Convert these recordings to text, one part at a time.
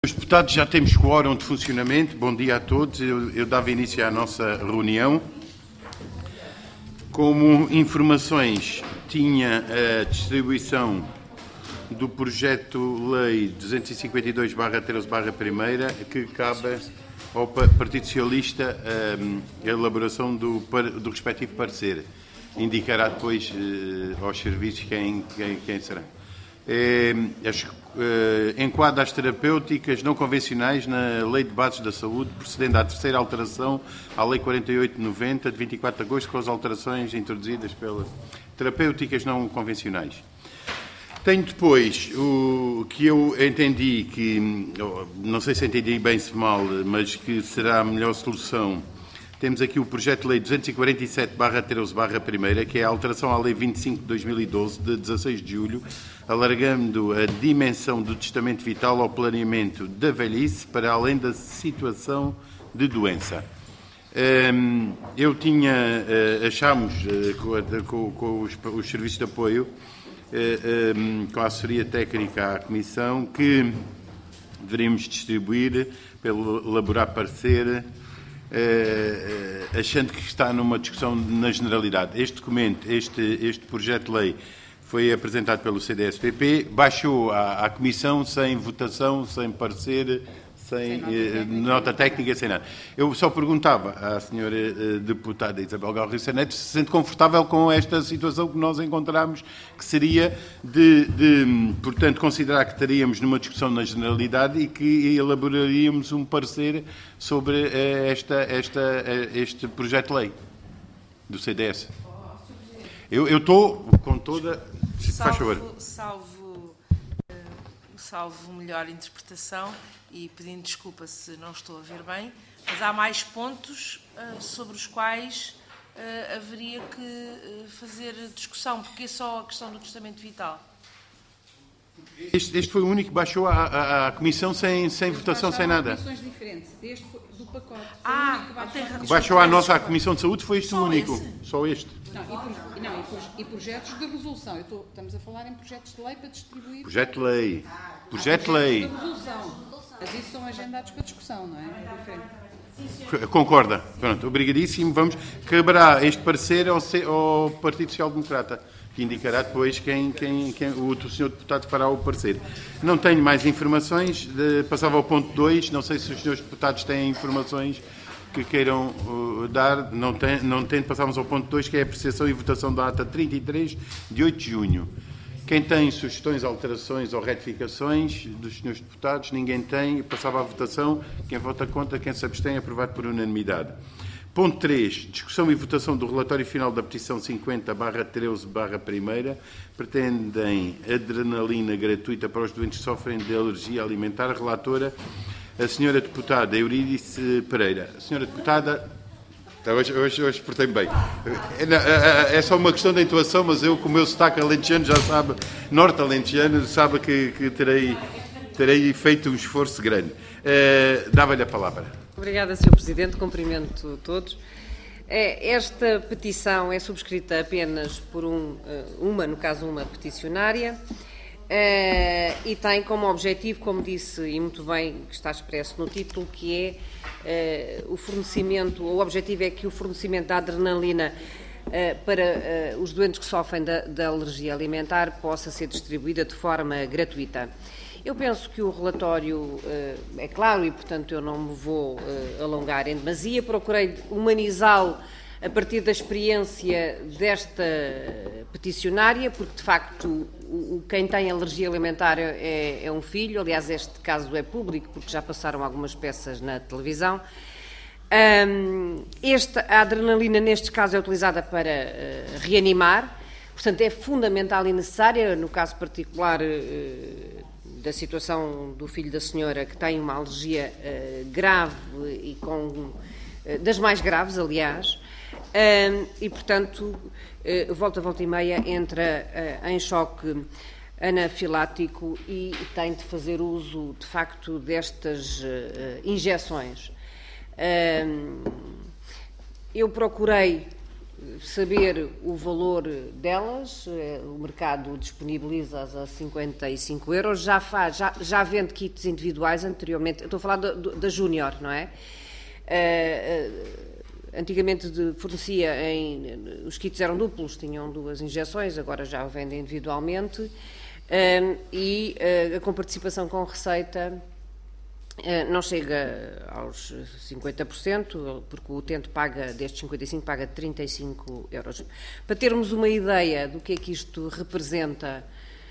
Os deputados, já temos quórum de funcionamento. Bom dia a todos. Eu dava início à nossa reunião. Como informações, tinha a distribuição do projeto-lei 252/13/1, que cabe ao Partido Socialista a elaboração do respectivo parecer. Indicará depois aos serviços quem será. Enquadra as terapêuticas não convencionais na Lei de Bases da Saúde, procedendo à terceira alteração à Lei 48/90, de 24 de agosto, com as alterações introduzidas pelas terapêuticas não convencionais. Tenho depois o que eu entendi que, não sei se entendi bem se mal, mas que será a melhor solução. Temos aqui o projeto de lei 247/13/1, que é a alteração à Lei 25 de 2012, de 16 de julho, alargando a dimensão do testamento vital ao planeamento da velhice para além da situação de doença. Achámos com os serviços de apoio, com a assessoria técnica à Comissão, que deveríamos distribuir, pelo elaborar parecer, achando que está numa discussão na generalidade. Este documento, este projeto de lei, foi apresentado pelo CDS-PP, baixou à Comissão sem votação, sem parecer, sem nota técnica, sem nada. Eu só perguntava à senhora deputada Isabel Galriça Neto se sente confortável com esta situação que nós encontramos, que seria portanto, considerar que estaríamos numa discussão na generalidade e que elaboraríamos um parecer sobre este projeto de lei do CDS. Eu estou com toda... Faz favor. Salvo melhor interpretação e pedindo desculpa se não estou a ver bem, mas há mais pontos sobre os quais haveria que fazer discussão, porque é só a questão do testamento vital. Este foi o único que baixou à Comissão sem votação, sem nada. Comissões diferentes, deste do pacote. Que baixou à nossa Comissão de Saúde foi este o único. Só este. E projetos de resolução. Estamos a falar em projetos de lei para distribuir. Projeto de lei. Projeto de lei. De resolução. Mas isso são agendados para discussão, não é? É diferente. Concorda? Pronto, obrigadíssimo. Vamos quebrar este parecer ao Partido Social Democrata, que indicará depois quem o senhor deputado fará o parecer. Não tenho mais informações. Passava ao ponto 2. Não sei se os senhores deputados têm informações que queiram dar. Não tem. Passamos ao ponto 2, que é a apreciação e votação da ata 33, de 8 de junho. Quem tem sugestões, alterações ou retificações dos senhores deputados? Ninguém tem. Passava à votação. Quem vota contra, quem se abstém, aprovado por unanimidade. Ponto 3. Discussão e votação do relatório final da petição 50/13/1. Pretendem adrenalina gratuita para os doentes que sofrem de alergia alimentar. Relatora, a senhora deputada Eurídice Pereira. A senhora deputada... Hoje portei-me bem. É só uma questão de intuação, mas eu, com o meu sotaque alentejano, já sabe, norte-alentejano, sabe que terei feito um esforço grande. Dava-lhe a palavra. Obrigada, Sr. Presidente. Cumprimento todos. Esta petição é subscrita apenas por uma peticionária, e tem como objetivo, como disse e muito bem, que está expresso no título, que é o objetivo é que o fornecimento da adrenalina para os doentes que sofrem da alergia alimentar possa ser distribuída de forma gratuita. Eu penso que o relatório é claro e, portanto, eu não me vou alongar em demasia. Procurei humanizá-lo a partir da experiência desta peticionária, porque, de facto, quem tem alergia alimentar é um filho. Aliás, este caso é público, porque já passaram algumas peças na televisão. A adrenalina, neste caso, é utilizada para reanimar. Portanto, é fundamental e necessária, no caso particular da situação do filho da senhora, que tem uma alergia grave e das mais graves, aliás, e, portanto, volta e meia entra em choque anafilático e tem de fazer uso, de facto, destas injeções. Eu procurei saber o valor delas, o mercado disponibiliza-as a 55 euros, já vende kits individuais anteriormente, eu estou a falar da Júnior, não é? Antigamente fornecia os kits eram duplos, tinham 2 injeções, agora já o vendem individualmente, e com participação com receita não chega aos 50%, porque o utente paga, destes 55, paga 35 euros. Para termos uma ideia do que é que isto representa,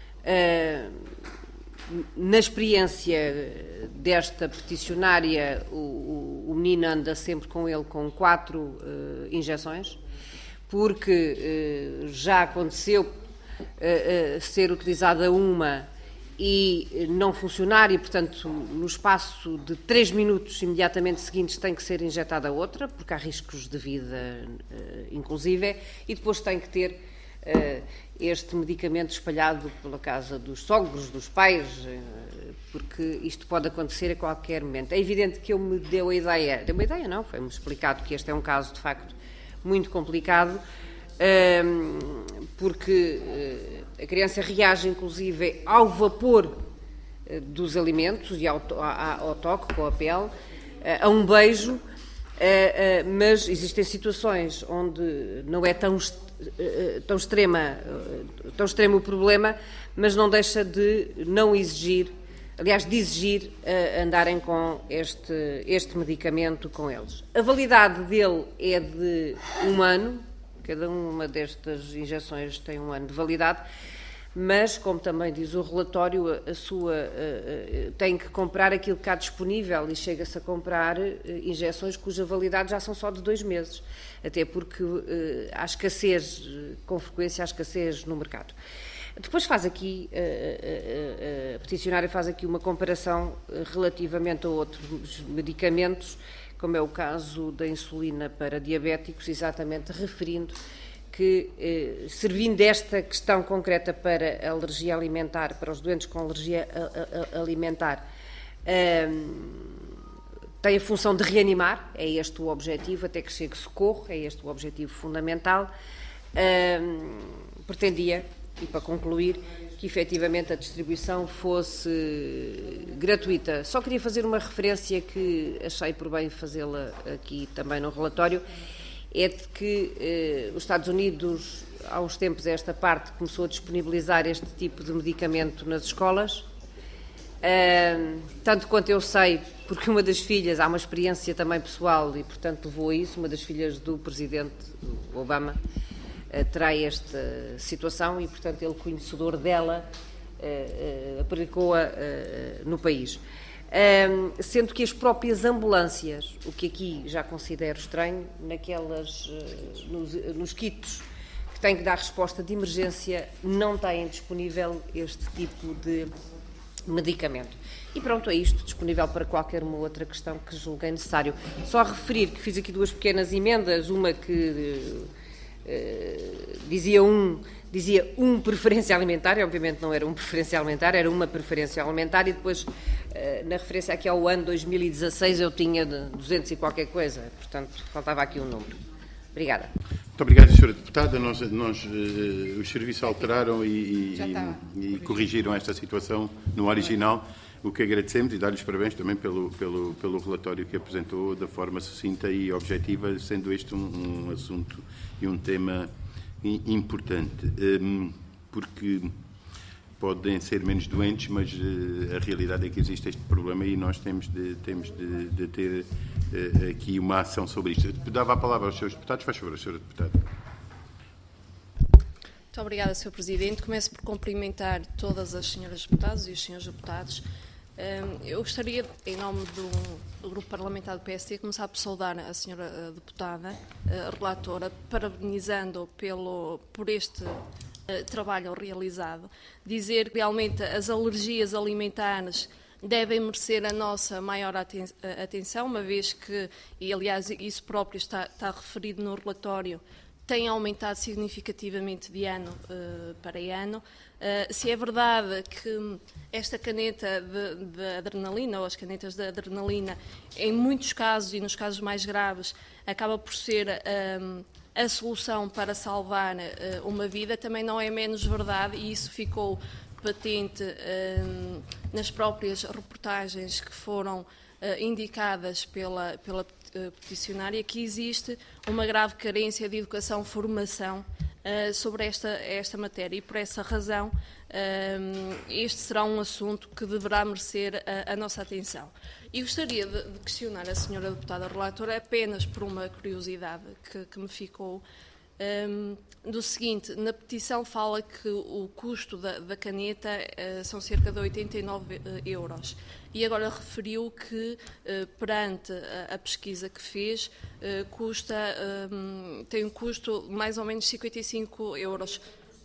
na experiência desta peticionária, o menino anda sempre com ele com 4 injeções, porque já aconteceu ser utilizada uma e não funcionar, e, portanto, no espaço de 3 minutos imediatamente seguintes tem que ser injetada outra, porque há riscos de vida, inclusive, e depois tem que ter este medicamento espalhado pela casa dos sogros, dos pais, porque isto pode acontecer a qualquer momento. É evidente que me deu uma ideia não, foi-me explicado que este é um caso, de facto, muito complicado, porque a criança reage, inclusive, ao vapor dos alimentos e ao toque com a pele, a um beijo, mas existem situações onde não é tão extremo o problema, mas não deixa de não exigir, aliás, de exigir andarem com este medicamento com eles. A validade dele é de 1 ano, cada uma destas injeções tem 1 ano de validade, mas, como também diz o relatório, tem que comprar aquilo que há disponível, e chega-se a comprar injeções cuja validade já são só de 2 meses, até porque há escassez, com frequência há escassez no mercado. Depois faz aqui, a peticionária faz aqui uma comparação relativamente a outros medicamentos, como é o caso da insulina para diabéticos, exatamente referindo que, servindo desta questão concreta para a alergia alimentar, para os doentes com alergia alimentar, tem a função de reanimar, é este o objetivo, até que chegue socorro, é este o objetivo fundamental. Pretendia, e para concluir, que efetivamente a distribuição fosse gratuita. Só queria fazer uma referência que achei por bem fazê-la aqui também no relatório, é de que os Estados Unidos, há uns tempos a esta parte, começou a disponibilizar este tipo de medicamento nas escolas. Tanto quanto eu sei, porque uma das filhas, há uma experiência também pessoal e, portanto, levou a isso, uma das filhas do presidente Obama terá esta situação e, portanto, ele, conhecedor dela, aplicou-a no país. Sendo que as próprias ambulâncias, o que aqui já considero estranho, nos kits que têm que dar resposta de emergência, não têm disponível este tipo de medicamento. E pronto, é isto, disponível para qualquer uma outra questão que julguei necessário. Só referir que fiz aqui 2 pequenas emendas, uma que dizia um preferência alimentar, e obviamente não era um preferência alimentar, era uma preferência alimentar, e depois, na referência aqui ao ano 2016, eu tinha de 200 e qualquer coisa, portanto, faltava aqui um número. Obrigada. Muito obrigado, Sra. Deputada. Os serviços alteraram e corrigiram esta situação no original, o que agradecemos, e dar-lhes parabéns também pelo relatório que apresentou da forma sucinta e objetiva, sendo este um assunto e um tema importante, porque podem ser menos doentes, mas a realidade é que existe este problema e nós temos de ter aqui uma ação sobre isto. Eu dava a palavra aos seus deputados. Faz favor, Sra. Deputada. Muito obrigada, Sr. Presidente. Começo por cumprimentar todas as senhoras deputadas e os senhores deputados. Eu gostaria, em nome do Grupo Parlamentar do PSD, começar por saudar a senhora deputada, a relatora, parabenizando por este trabalho realizado. Dizer que realmente as alergias alimentares devem merecer a nossa maior atenção, uma vez que, e aliás isso próprio está referido no relatório, tem aumentado significativamente de ano para ano. Se é verdade que esta caneta de adrenalina, ou as canetas de adrenalina, em muitos casos, e nos casos mais graves, acaba por ser a solução para salvar uma vida, também não é menos verdade, e isso ficou patente nas próprias reportagens que foram indicadas pela peticionária, que existe uma grave carência de educação-formação sobre esta matéria, e por essa razão este será um assunto que deverá merecer a nossa atenção. E gostaria de questionar a senhora deputada relatora apenas por uma curiosidade que me ficou, do seguinte: na petição fala que o custo da caneta são cerca de 89 euros, e agora referiu que, perante a pesquisa que fez, tem um custo mais ou menos 55 euros.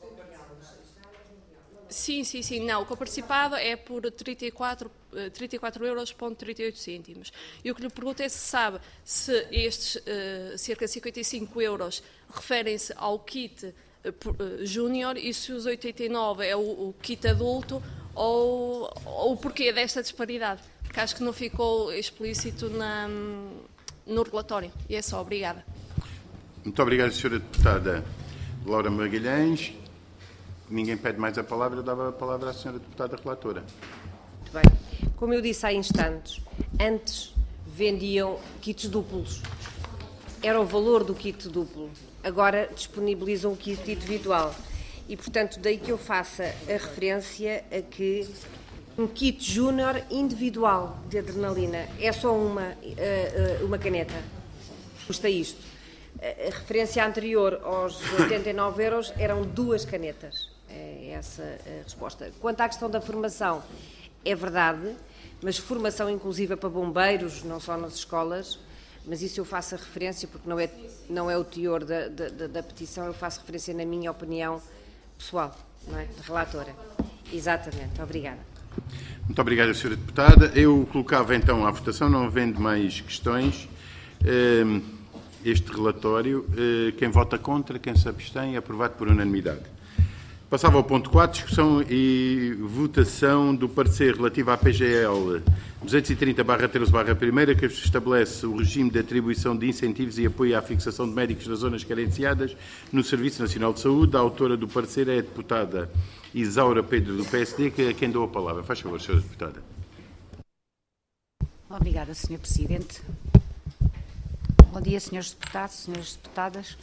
Sim, não, o coparticipado é por 34,38 euros. E o que lhe pergunto é se sabe se estes cerca de 55 euros referem-se ao kit júnior, e se os 89 é o kit adulto, ou o porquê desta disparidade, porque acho que não ficou explícito no relatório. E é só, obrigada. Muito obrigado, Sra. Deputada Laura Magalhães. Ninguém pede mais a palavra, eu dava a palavra à Sra. Deputada Relatora. Muito bem. Como eu disse há instantes, antes vendiam kits duplos. Era o valor do kit duplo. Agora disponibilizam o kit individual. E, portanto, daí que eu faça a referência a que um kit júnior individual de adrenalina é só uma caneta. Custa isto. A referência anterior aos 89 euros eram 2 canetas. É essa a resposta. Quanto à questão da formação, é verdade, mas formação inclusiva para bombeiros, não só nas escolas, mas isso eu faço a referência, porque não é o teor da petição, eu faço referência na minha opinião pessoal, não é? De relatora. Exatamente. Obrigada. Muito obrigado, Sra. Deputada. Eu colocava então à votação, não havendo mais questões, este relatório. Quem vota contra, quem se abstém, é aprovado por unanimidade. Passava ao ponto 4, discussão e votação do parecer relativo à PGL 230/13/1, que estabelece o regime de atribuição de incentivos e apoio à fixação de médicos nas zonas carenciadas no Serviço Nacional de Saúde. A autora do parecer é a deputada Isaura Pedro, do PSD, a quem dou a palavra. Faz favor, Sra. Deputada. Obrigada, Sr. Presidente. Bom dia, Srs. Deputados, Sras. Deputadas.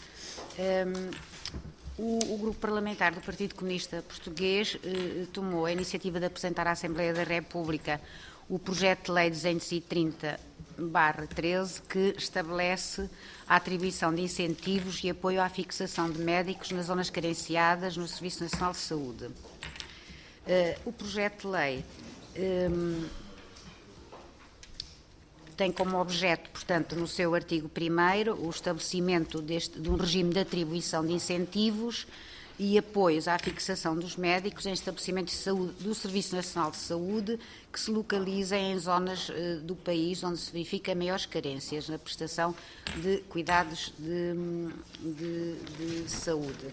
O Grupo Parlamentar do Partido Comunista Português tomou a iniciativa de apresentar à Assembleia da República o projeto de lei 230/13, que estabelece a atribuição de incentivos e apoio à fixação de médicos nas zonas carenciadas no Serviço Nacional de Saúde. O projeto de lei tem como objeto, portanto, no seu artigo 1º, o estabelecimento de um regime de atribuição de incentivos e apoios à fixação dos médicos em estabelecimentos de saúde do Serviço Nacional de Saúde que se localizem em zonas do país onde se verificam maiores carências na prestação de cuidados de saúde.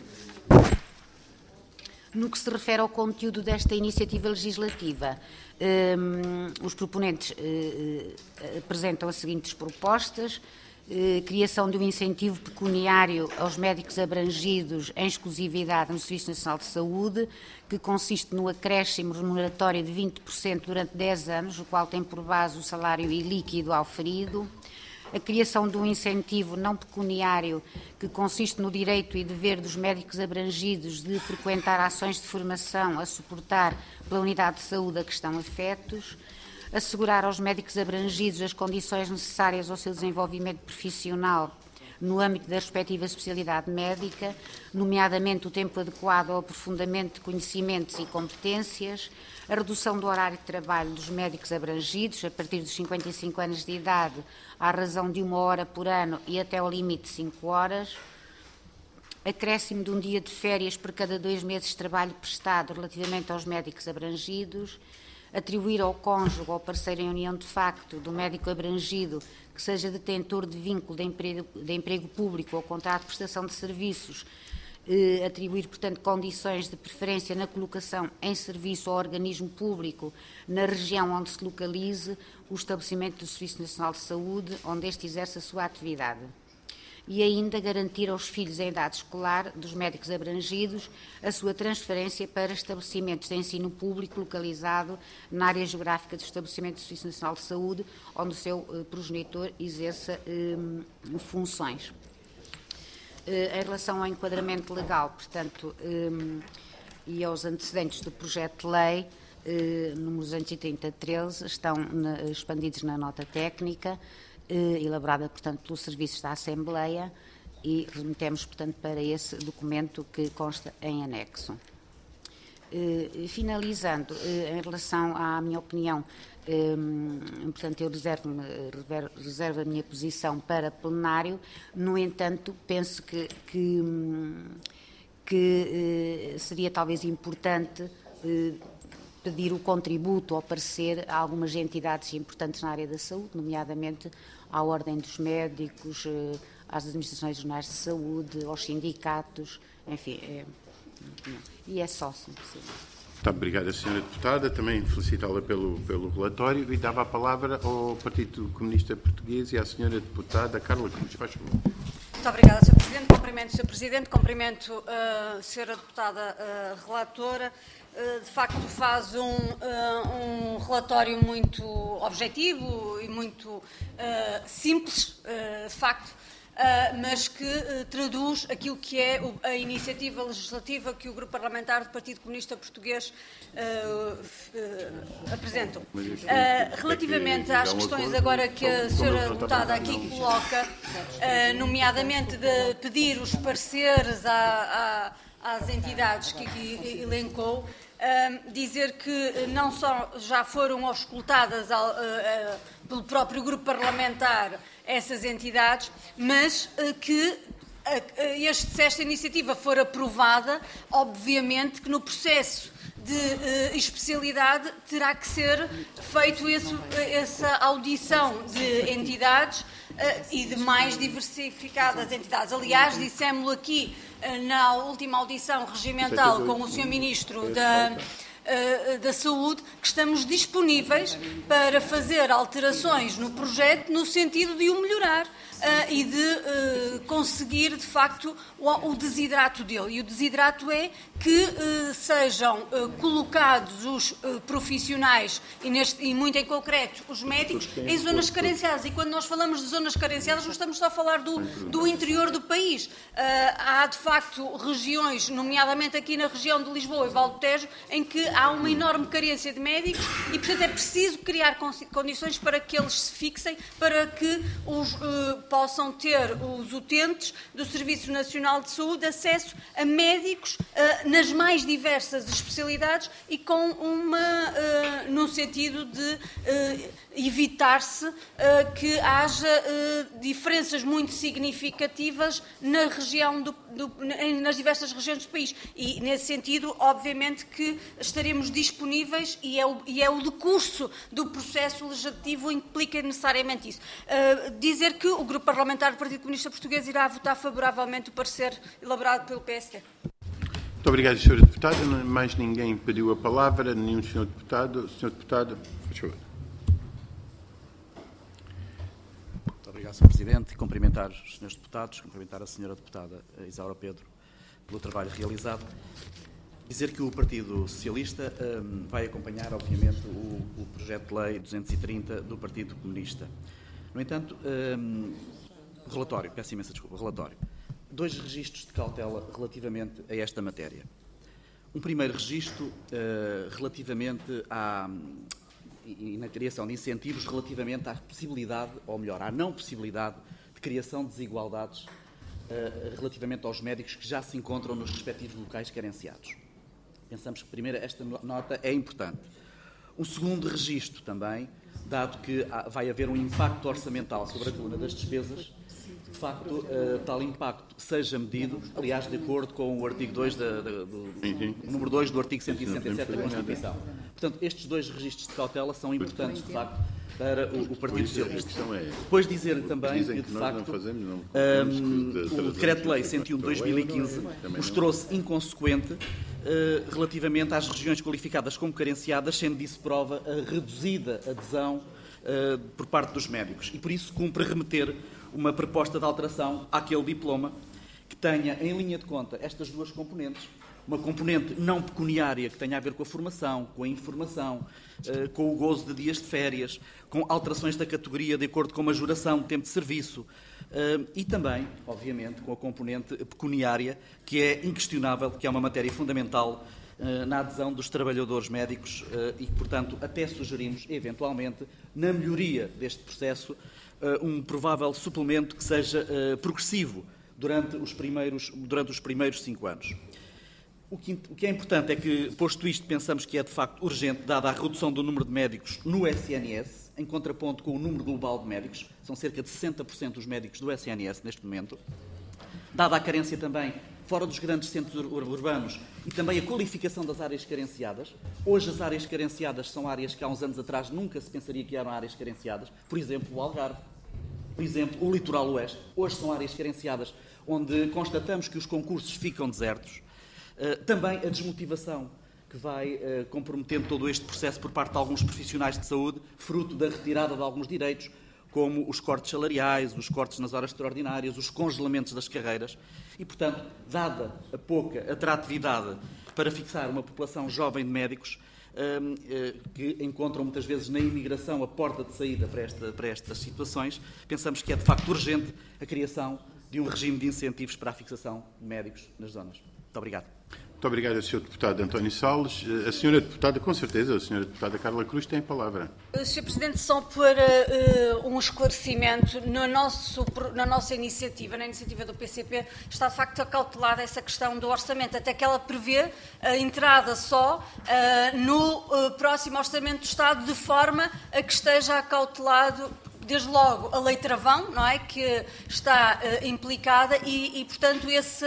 No que se refere ao conteúdo desta iniciativa legislativa, os proponentes apresentam as seguintes propostas: criação de um incentivo pecuniário aos médicos abrangidos em exclusividade no Serviço Nacional de Saúde, que consiste no acréscimo remuneratório de 20% durante 10 anos, o qual tem por base o salário ilíquido auferido. A criação de um incentivo não pecuniário, que consiste no direito e dever dos médicos abrangidos de frequentar ações de formação a suportar pela unidade de saúde a que estão afetos. Assegurar aos médicos abrangidos as condições necessárias ao seu desenvolvimento profissional no âmbito da respectiva especialidade médica, nomeadamente o tempo adequado ao aprofundamento de conhecimentos e competências, a redução do horário de trabalho dos médicos abrangidos a partir dos 55 anos de idade, à razão de 1 hora por ano e até ao limite de 5 horas, acréscimo de um dia de férias por cada 2 meses de trabalho prestado relativamente aos médicos abrangidos, atribuir ao cônjuge ou parceiro em união de facto do médico abrangido que seja detentor de vínculo de emprego público ou contrato de prestação de serviços, atribuir, portanto, condições de preferência na colocação em serviço ao organismo público na região onde se localize o estabelecimento do Serviço Nacional de Saúde, onde este exerce a sua atividade. e ainda garantir aos filhos em idade escolar dos médicos abrangidos a sua transferência para estabelecimentos de ensino público localizado na área geográfica do estabelecimento do Serviço Nacional de Saúde, onde o seu progenitor exerça funções. Em relação ao enquadramento legal, portanto, e aos antecedentes do projeto de lei, número 230-13, estão expandidos na nota técnica, elaborada, portanto, pelos serviços da Assembleia, e remetemos, portanto, para esse documento que consta em anexo. Finalizando, em relação à minha opinião, portanto, eu reservo a minha posição para plenário. No entanto, penso que seria talvez importante pedir o contributo ou parecer a algumas entidades importantes na área da saúde, nomeadamente à Ordem dos Médicos, às Administrações Regionais de Saúde, aos sindicatos, enfim, e é só, se possível. Muito obrigado, Sra. Deputada. Também felicitá-la pelo relatório e dava a palavra ao Partido Comunista Português e à Sra. Deputada Carla Cruz. Faz favor. Muito obrigada, Sr. Presidente. Cumprimento o Sr. Presidente, cumprimento a Sra. Deputada relatora. De facto, faz um relatório muito objetivo e muito simples, de facto, mas que traduz aquilo que é a iniciativa legislativa que o Grupo Parlamentar do Partido Comunista Português apresentou. Relativamente às questões agora que a Sra. Deputada aqui coloca, nomeadamente de pedir os pareceres às entidades que aqui elencou, dizer que não só já foram auscultadas pelo próprio grupo parlamentar essas entidades, mas que se esta iniciativa for aprovada, obviamente que no processo de especialidade terá que ser feito essa audição de entidades e de mais diversificadas entidades. Aliás, dissemos-lo aqui na última audição regimental com o Sr. Ministro da Saúde, que estamos disponíveis para fazer alterações no projeto no sentido de o melhorar e de conseguir, de facto, o desidrato dele. E o desidrato é que sejam colocados os profissionais, e muito em concreto os médicos, em zonas carenciadas. E quando nós falamos de zonas carenciadas, não estamos só a falar do interior do país. Há, de facto, regiões, nomeadamente aqui na região de Lisboa e Val do Tejo, em que há uma enorme carência de médicos e, portanto, é preciso criar condições para que eles se fixem, para que possam ter os utentes do Serviço Nacional de Saúde acesso a médicos nas mais diversas especialidades e com no sentido de evitar-se que haja diferenças muito significativas nas diversas regiões do país. E, nesse sentido, obviamente que estaremos disponíveis e é o decurso do processo legislativo implica necessariamente isso. Dizer que o Grupo Parlamentar do Partido Comunista Português irá votar favoravelmente o parecer elaborado pelo PSD. Muito obrigado, Sra. Deputada. Mais ninguém pediu a palavra, nenhum Sr. Deputado. Sr. Deputado, por favor. Muito obrigado, Sr. Presidente. Cumprimentar os Srs. Deputados, cumprimentar a Sra. Deputada Isaura Pedro pelo trabalho realizado. Dizer que o Partido Socialista vai acompanhar, obviamente, o projeto de lei 230 do Partido Comunista. No entanto, relatório, peço imensa desculpa, relatório. 2 registros de cautela relativamente a esta matéria. Um primeiro registro relativamente na criação de incentivos relativamente à possibilidade, ou melhor, à não possibilidade de criação de desigualdades relativamente aos médicos que já se encontram nos respectivos locais carenciados. Pensamos que, primeiro, esta nota é importante. Um segundo registro também, dado que vai haver um impacto orçamental sobre a coluna das despesas, de facto, tal impacto seja medido, aliás, de acordo com o artigo 2 número 2 do artigo 167 da Constituição. Portanto, estes 2 registros de cautela são importantes, de facto, para o Partido Socialista. Depois dizer também que, de facto, o Decreto-Lei 101 de 2015 mostrou-se inconsequente relativamente às regiões qualificadas como carenciadas, sendo disso prova a reduzida adesão por parte dos médicos. E por isso cumpre remeter uma proposta de alteração àquele diploma que tenha em linha de conta estas duas componentes. Uma componente não pecuniária que tenha a ver com a formação, com a informação, com o gozo de dias de férias, com alterações da categoria de acordo com a majoração de tempo de serviço e também, obviamente, com a componente pecuniária, que é inquestionável, que é uma matéria fundamental na adesão dos trabalhadores médicos e que, portanto, até sugerimos, eventualmente, na melhoria deste processo, um provável suplemento que seja progressivo durante os primeiros 5 anos. O que é importante é que, posto isto, pensamos que é de facto urgente, dada a redução do número de médicos no SNS, em contraponto com o número global de médicos, são cerca de 60% dos médicos do SNS neste momento, dada a carência também fora dos grandes centros urbanos e também a qualificação das áreas carenciadas. Hoje as áreas carenciadas são áreas que há uns anos atrás nunca se pensaria que eram áreas carenciadas, por exemplo, o Algarve, por exemplo, o Litoral Oeste. Hoje são áreas carenciadas onde constatamos que os concursos ficam desertos. Também a desmotivação que vai comprometendo todo este processo por parte de alguns profissionais de saúde, fruto da retirada de alguns direitos, como os cortes salariais, os cortes nas horas extraordinárias, os congelamentos das carreiras. E, portanto, dada a pouca atratividade para fixar uma população jovem de médicos, que encontram muitas vezes na imigração a porta de saída para estas situações, pensamos que é de facto urgente a criação de um regime de incentivos para a fixação de médicos nas zonas. Muito obrigado. Muito obrigado, Sr. Deputado António Salles. A Sra. Deputada, com certeza, a Sra. Deputada Carla Cruz tem a palavra. Sr. Presidente, só para um esclarecimento, na nossa iniciativa, na iniciativa do PCP, está de facto acautelada essa questão do orçamento, até que ela prevê a entrada só no próximo Orçamento do Estado, de forma a que esteja acautelado desde logo a Lei Travão, não é, que está implicada e portanto,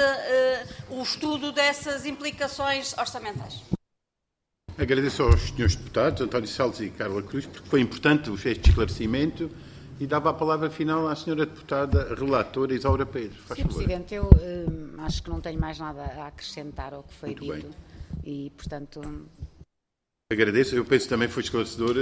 o estudo dessas implicações orçamentais. Agradeço aos senhores deputados, António Salles e Carla Cruz, porque foi importante este esclarecimento e dava a palavra final à senhora deputada relatora Isaura Pedro. Faz Sr. favor. Presidente, eu acho que não tenho mais nada a acrescentar ao que foi Muito dito bem. e, portanto... Agradeço. Eu penso que também foi esclarecedor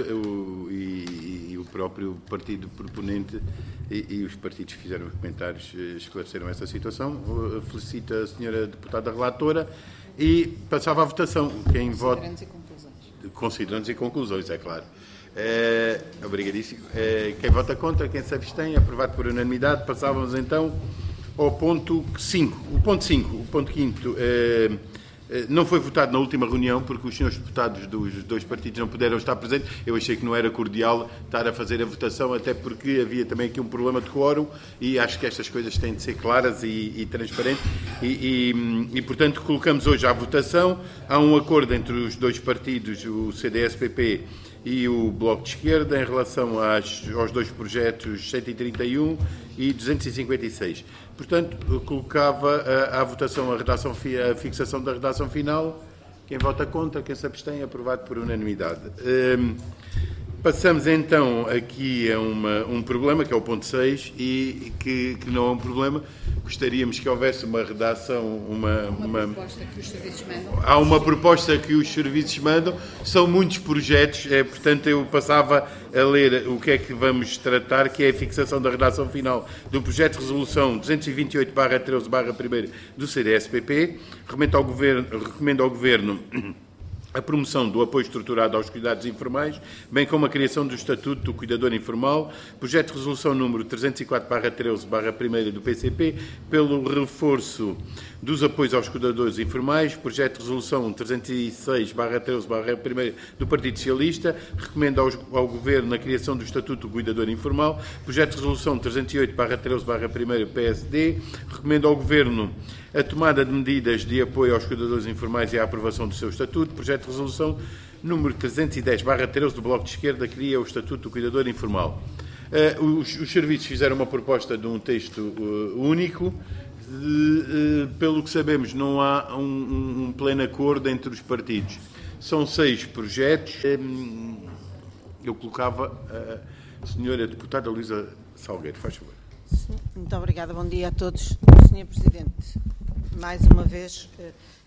e o próprio partido proponente e os partidos que fizeram os comentários esclareceram essa situação. Felicito a senhora deputada relatora e passava à votação. Quem vota... Considerandos e conclusões. Considerandos e conclusões, é claro. Obrigadíssimo. Quem vota contra, quem se abstém, aprovado por unanimidade. Passávamos então ao ponto 5. O ponto 5, o ponto 5º... não foi votado na última reunião porque os senhores deputados dos dois partidos não puderam estar presentes. Eu achei que não era cordial estar a fazer a votação, até porque havia também aqui um problema de quórum e acho que estas coisas têm de ser claras e transparentes e, portanto, colocamos hoje à votação. Há um acordo entre os dois partidos, o CDS-PP e o Bloco de Esquerda, em relação aos dois projetos 131 e 256. Portanto, colocava à votação a fixação da redação final. Quem vota contra, quem se abstém, aprovado por unanimidade. Passamos então aqui a um problema, que é o ponto 6, e que não é um problema. Gostaríamos que houvesse uma redação, Uma proposta que os serviços mandam. Há uma proposta que os serviços mandam, são muitos projetos, portanto eu passava a ler o que é que vamos tratar, que é a fixação da redação final do projeto de resolução 228/13/1 do CDS-PP. Recomendo ao Governo a promoção do apoio estruturado aos cuidados informais, bem como a criação do Estatuto do Cuidador Informal, projeto de resolução número 304/13/1 do PCP, pelo reforço dos apoios aos cuidadores informais, projeto de resolução 306/13/1 do Partido Socialista, recomendo ao Governo a criação do Estatuto do Cuidador Informal, projeto de resolução 308/13/1 PSD, recomendo ao Governo a tomada de medidas de apoio aos cuidadores informais e a aprovação do seu Estatuto, projeto de resolução número 310/13 do Bloco de Esquerda, cria o Estatuto do Cuidador Informal. Os serviços fizeram uma proposta de um texto único. Pelo que sabemos, não há um pleno acordo entre os partidos. São 6 projetos. Eu colocava a senhora deputada Luísa Salgueiro. Faz favor. Sim, muito obrigada. Bom dia a todos. Sr. Presidente, mais uma vez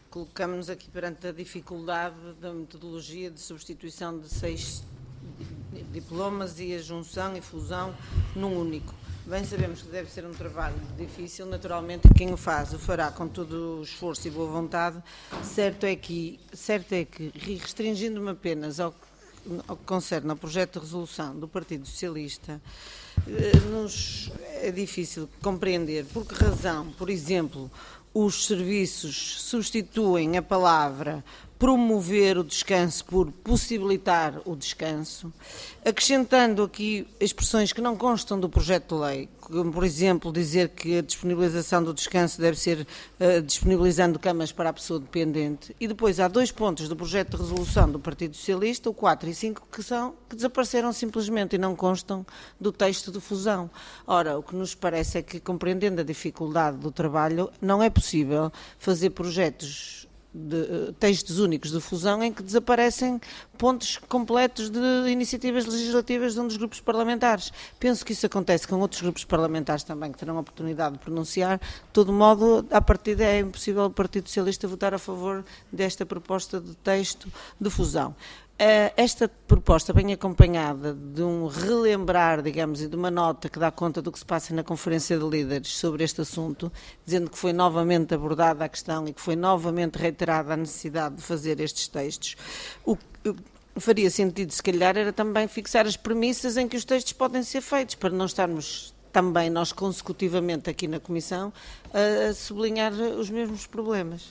colocamos-nos aqui perante a dificuldade da metodologia de substituição de 6 diplomas e a junção e fusão num único. Bem sabemos que deve ser um trabalho difícil, naturalmente, e quem o fará com todo o esforço e boa vontade. Certo é que restringindo-me apenas ao que concerne ao projeto de resolução do Partido Socialista, nos é difícil compreender por que razão, por exemplo, os serviços substituem a palavra promover o descanso por possibilitar o descanso, acrescentando aqui expressões que não constam do projeto de lei, como, por exemplo, dizer que a disponibilização do descanso deve ser disponibilizando camas para a pessoa dependente. E depois há 2 pontos do projeto de resolução do Partido Socialista, o 4 e 5, que desapareceram simplesmente e não constam do texto de fusão. Ora, o que nos parece é que, compreendendo a dificuldade do trabalho, não é possível fazer projetos de textos únicos de fusão em que desaparecem pontos completos de iniciativas legislativas de um dos grupos parlamentares. Penso que isso acontece com outros grupos parlamentares também, que terão a oportunidade de pronunciar. De todo modo, à partida é impossível o Partido Socialista votar a favor desta proposta de texto de fusão. Esta proposta vem acompanhada de um relembrar, digamos, e de uma nota que dá conta do que se passa na Conferência de Líderes sobre este assunto, dizendo que foi novamente abordada a questão e que foi novamente reiterada a necessidade de fazer estes textos. O que faria sentido, se calhar, era também fixar as premissas em que os textos podem ser feitos, para não estarmos também nós consecutivamente aqui na Comissão a sublinhar os mesmos problemas.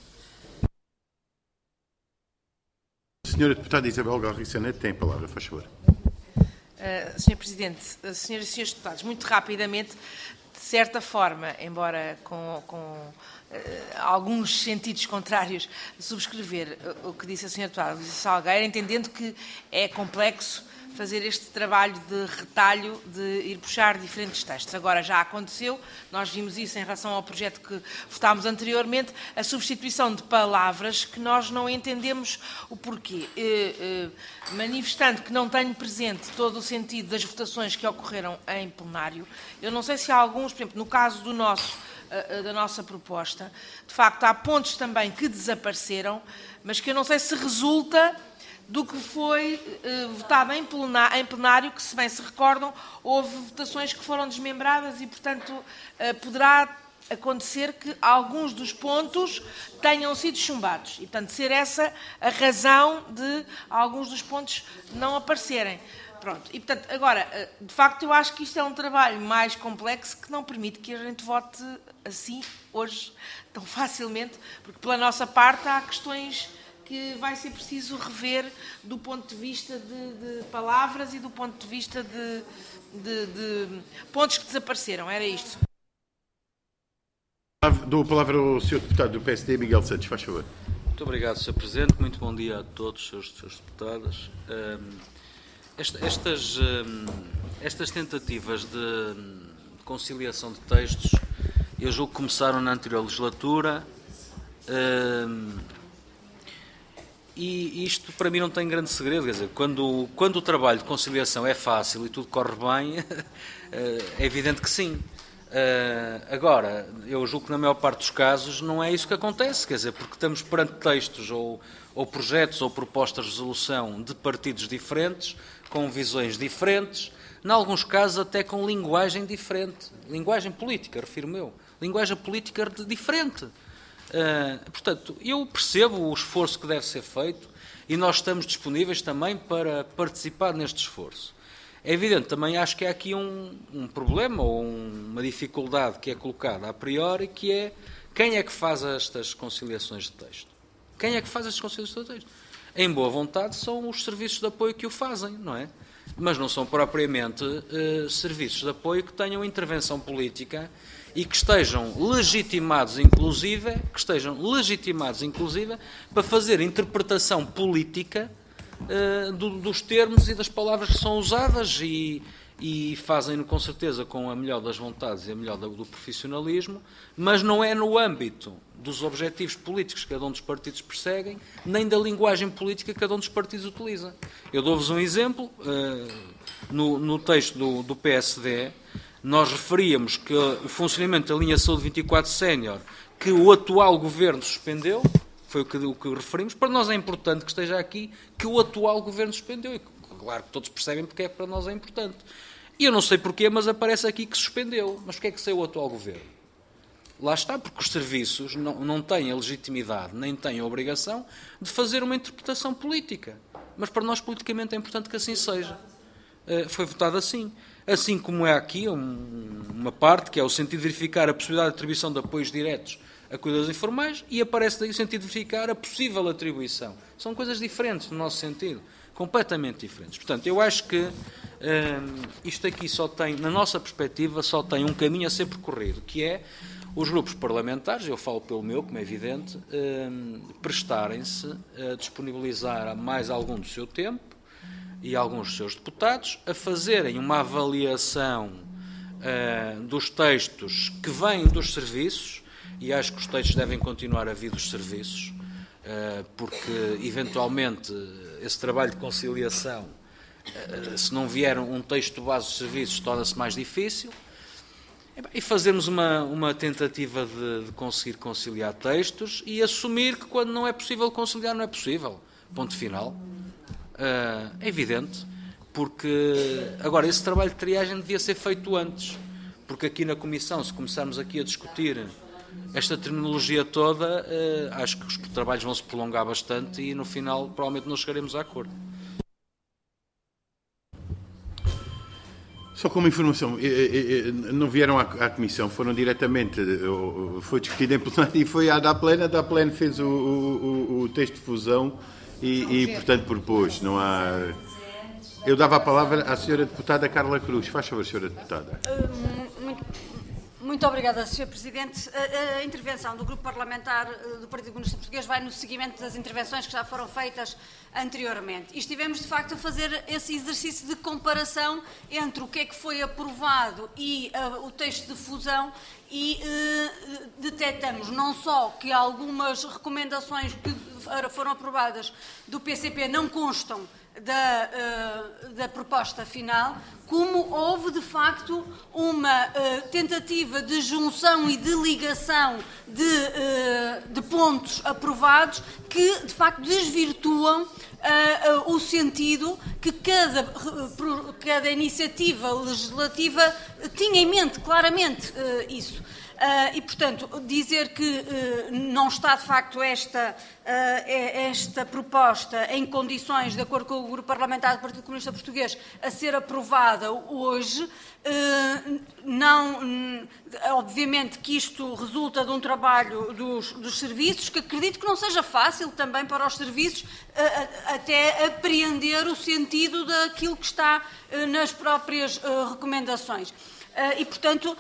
Senhora Deputada Isabel Galriça Neto tem a palavra, faz favor. Senhor Presidente, senhoras e senhores deputados, muito rapidamente, de certa forma, embora com alguns sentidos contrários, subscrever o que disse a senhora deputada Luísa Salgueiro, entendendo que é complexo fazer este trabalho de retalho, de ir puxar diferentes textos. Agora, já aconteceu, nós vimos isso em relação ao projeto que votámos anteriormente, a substituição de palavras que nós não entendemos o porquê. Manifestando que não tenho presente todo o sentido das votações que ocorreram em plenário, eu não sei se há alguns, por exemplo, no caso da nossa proposta, de facto há pontos também que desapareceram, mas que eu não sei se resulta do que foi votado em plenário, que, se bem se recordam, houve votações que foram desmembradas e, portanto, poderá acontecer que alguns dos pontos tenham sido chumbados. E, portanto, ser essa a razão de alguns dos pontos não aparecerem. Pronto. E, portanto, agora, de facto, eu acho que isto é um trabalho mais complexo que não permite que a gente vote assim, hoje, tão facilmente, porque, pela nossa parte, há questões que vai ser preciso rever do ponto de vista de palavras e do ponto de vista de pontos que desapareceram. Era isto. Dou a palavra ao Sr. Deputado do PSD, Miguel Santos, faz favor. Muito obrigado, Sr. Presidente. Muito bom dia a todos, Srs. Deputados. Estas tentativas de conciliação de textos, eu julgo que começaram na anterior legislatura. E isto para mim não tem grande segredo, quer dizer, quando o trabalho de conciliação é fácil e tudo corre bem, é evidente que sim. Agora, eu julgo que na maior parte dos casos não é isso que acontece, quer dizer, porque estamos perante textos ou projetos ou propostas de resolução de partidos diferentes, com visões diferentes, em alguns casos até com linguagem diferente, linguagem política, refiro-me eu, linguagem política diferente. Portanto, eu percebo o esforço que deve ser feito e nós estamos disponíveis também para participar neste esforço. É evidente, também acho que há aqui um problema ou uma dificuldade que é colocada a priori, que é quem é que faz estas conciliações de texto? Quem é que faz estas conciliações de texto? Em boa vontade são os serviços de apoio que o fazem, não é? Mas não são propriamente serviços de apoio que tenham intervenção política e que estejam legitimados, inclusive, para fazer interpretação política dos termos e das palavras que são usadas e fazem-no com certeza com a melhor das vontades e a melhor do profissionalismo, mas não é no âmbito dos objetivos políticos que cada um dos partidos perseguem, nem da linguagem política que cada um dos partidos utiliza. Eu dou-vos um exemplo. No texto do PSD, nós referíamos que o funcionamento da linha Saúde 24 Sénior, que o atual governo suspendeu, foi o que referimos. Para nós é importante que esteja aqui que o atual governo suspendeu e que claro que todos percebem porque é que para nós é importante. E eu não sei porquê, mas aparece aqui que suspendeu. Mas porquê é que saiu o atual governo? Lá está, porque os serviços não têm a legitimidade, nem têm a obrigação de fazer uma interpretação política. Mas para nós, politicamente, é importante que assim seja. Foi votado assim. Assim como é aqui uma parte, que é o sentido de verificar a possibilidade de atribuição de apoios diretos a cuidados informais, e aparece daí o sentido de verificar a possível atribuição. São coisas diferentes, no nosso sentido. Completamente diferentes. Portanto, eu acho que isto aqui só tem, na nossa perspectiva, só tem um caminho a ser percorrido, que é os grupos parlamentares, eu falo pelo meu, como é evidente, prestarem-se a disponibilizar mais algum do seu tempo e alguns dos seus deputados a fazerem uma avaliação dos textos que vêm dos serviços, e acho que os textos devem continuar a vir dos serviços, porque, eventualmente, esse trabalho de conciliação, se não vier um texto base dos serviços, torna-se mais difícil. E fazermos uma tentativa de conseguir conciliar textos e assumir que quando não é possível conciliar, não é possível. Ponto final. É evidente, porque agora esse trabalho de triagem devia ser feito antes, porque aqui na Comissão, se começarmos aqui a discutir esta terminologia toda, acho que os trabalhos vão se prolongar bastante e no final provavelmente não chegaremos a acordo. Só como informação, não vieram à Comissão, foram diretamente, foi discutido em plenário e foi à da Plena fez o texto de fusão e portanto propôs, não há... Eu dava a palavra à senhora deputada Carla Cruz. Faz favor, senhora deputada. Muito obrigada, Sr. Presidente. A intervenção do Grupo Parlamentar do Partido Comunista Português vai no seguimento das intervenções que já foram feitas anteriormente. E estivemos, de facto, a fazer esse exercício de comparação entre o que é que foi aprovado e o texto de fusão e detectamos não só que algumas recomendações que foram aprovadas do PCP não constam da proposta final, como houve de facto uma tentativa de junção e de ligação de pontos aprovados que de facto desvirtuam o sentido que cada iniciativa legislativa tinha em mente, claramente isso. E, portanto, dizer que não está, de facto, esta proposta em condições, de acordo com o Grupo Parlamentar do Partido Comunista Português, a ser aprovada hoje, obviamente que isto resulta de um trabalho dos serviços, que acredito que não seja fácil também para os serviços até apreender o sentido daquilo que está nas próprias recomendações. E, portanto,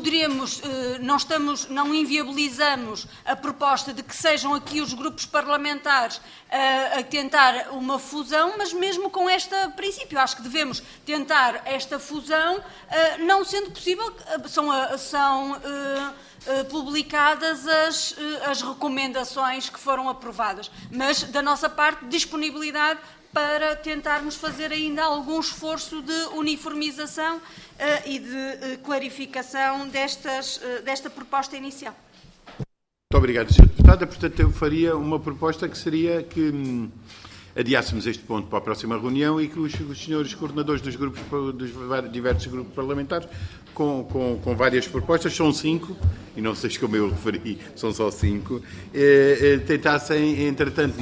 não inviabilizamos a proposta de que sejam aqui os grupos parlamentares a tentar uma fusão, mas mesmo com este princípio, acho que devemos tentar esta fusão, não sendo possível, são publicadas as recomendações que foram aprovadas, mas da nossa parte disponibilidade para tentarmos fazer ainda algum esforço de uniformização e de clarificação desta proposta inicial. Muito obrigado, Sra. Deputada. Portanto, eu faria uma proposta que seria que adiássemos este ponto para a próxima reunião e que os senhores coordenadores dos diversos grupos parlamentares, com várias propostas, são 5, e não sei como eu referi, são só 5, tentassem, entretanto,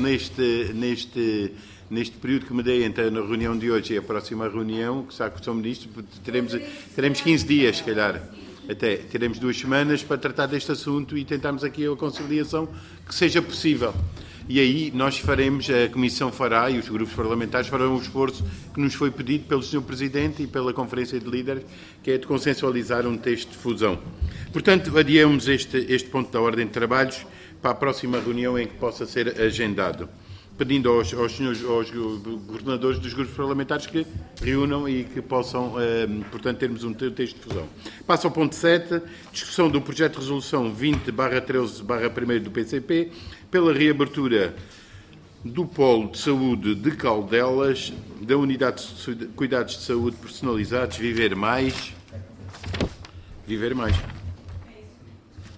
neste período que me dei entre a reunião de hoje e a próxima reunião, que sabe que sou ministro, teremos 15 dias, se calhar, até teremos 2 semanas para tratar deste assunto e tentarmos aqui a conciliação que seja possível. E aí nós faremos, a Comissão fará e os grupos parlamentares farão o esforço que nos foi pedido pelo Sr. Presidente e pela Conferência de Líderes, que é de consensualizar um texto de fusão. Portanto, adiamos este ponto da ordem de trabalhos para a próxima reunião em que possa ser agendado, pedindo aos coordenadores dos grupos parlamentares que reúnam e que possam, portanto, termos um texto de fusão. Passo ao ponto 7, discussão do projeto de resolução 20/13/1 do PCP, pela reabertura do Polo de Saúde de Caldelas, da Unidade de Cuidados de Saúde Personalizados Viver Mais.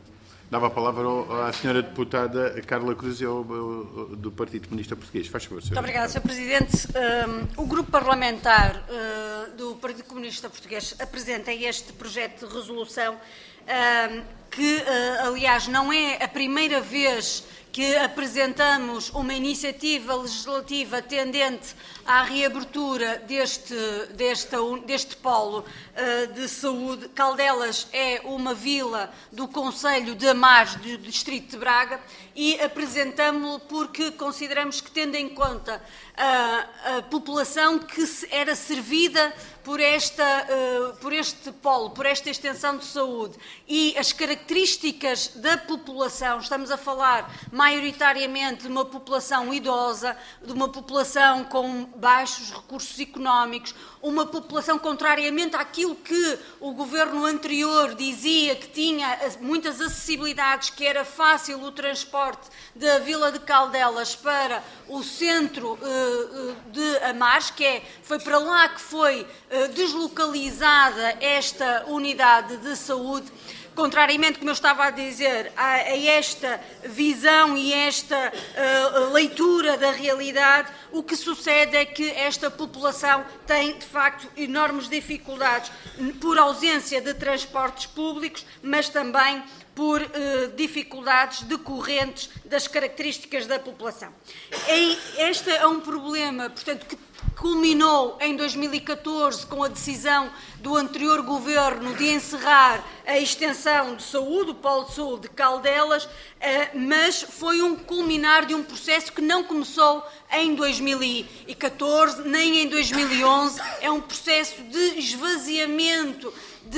Dava a palavra à senhora deputada Carla Cruz, do Partido Comunista Português. Faz favor, senhora. Muito obrigada, Sr. Presidente. O Grupo Parlamentar do Partido Comunista Português apresenta este projeto de resolução que, aliás, não é a primeira vez que apresentamos uma iniciativa legislativa tendente à reabertura deste polo de saúde. Caldelas é uma vila do concelho de Amares, do distrito de Braga, e apresentamo-lo porque consideramos que, tendo em conta a população que era servida por este polo, por esta extensão de saúde, e as características da população, estamos a falar maioritariamente de uma população idosa, de uma população com baixos recursos económicos, uma população, contrariamente àquilo que o governo anterior dizia, que tinha muitas acessibilidades, que era fácil o transporte da Vila de Caldelas para o centro de Amares, foi para lá que foi deslocalizada esta unidade de saúde. Contrariamente, como eu estava a dizer, a esta visão e esta leitura da realidade, o que sucede é que esta população tem, de facto, enormes dificuldades por ausência de transportes públicos, mas também por dificuldades decorrentes das características da população. Este é um problema, portanto, que culminou em 2014 com a decisão do anterior governo de encerrar a extensão de saúde, o Polo de Saúde de Caldelas, mas foi um culminar de um processo que não começou em 2014, nem em 2011. É um processo de esvaziamento,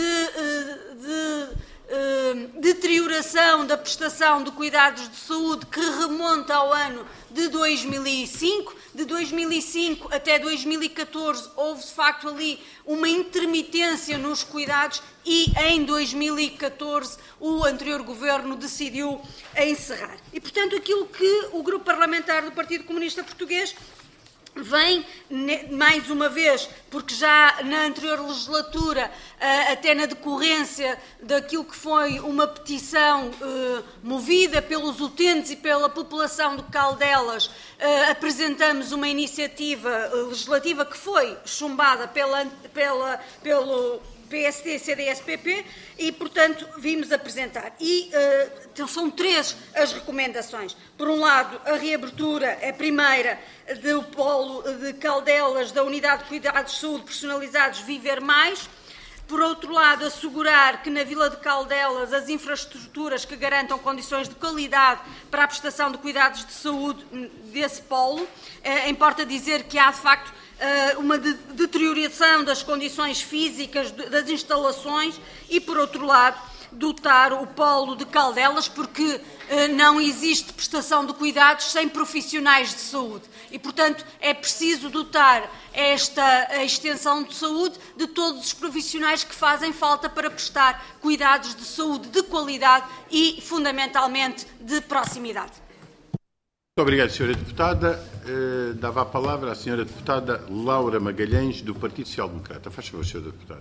de deterioração da prestação de cuidados de saúde que remonta ao ano de 2005. De 2005 até 2014 houve, de facto, ali uma intermitência nos cuidados e, em 2014, o anterior governo decidiu encerrar. E, portanto, aquilo que o Grupo Parlamentar do Partido Comunista Português vem, mais uma vez, porque já na anterior legislatura, até na decorrência daquilo que foi uma petição movida pelos utentes e pela população de Caldelas, apresentamos uma iniciativa legislativa que foi chumbada pelo PSD, CDS, PP, e, portanto, vimos apresentar. E são 3 as recomendações. Por um lado, a reabertura, a primeira, do polo de Caldelas, da Unidade de Cuidados de Saúde Personalizados Viver Mais. Por outro lado, assegurar que na Vila de Caldelas as infraestruturas que garantam condições de qualidade para a prestação de cuidados de saúde desse polo. Importa dizer que há, de facto, uma deterioração das condições físicas das instalações e, por outro lado, dotar o polo de Caldelas, porque não existe prestação de cuidados sem profissionais de saúde. E, portanto, é preciso dotar esta extensão de saúde de todos os profissionais que fazem falta para prestar cuidados de saúde de qualidade e, fundamentalmente, de proximidade. Muito obrigado, Sra. Deputada. Dava a palavra à Sra. Deputada Laura Magalhães, do Partido Social Democrata. Faz favor, Sra. Deputada.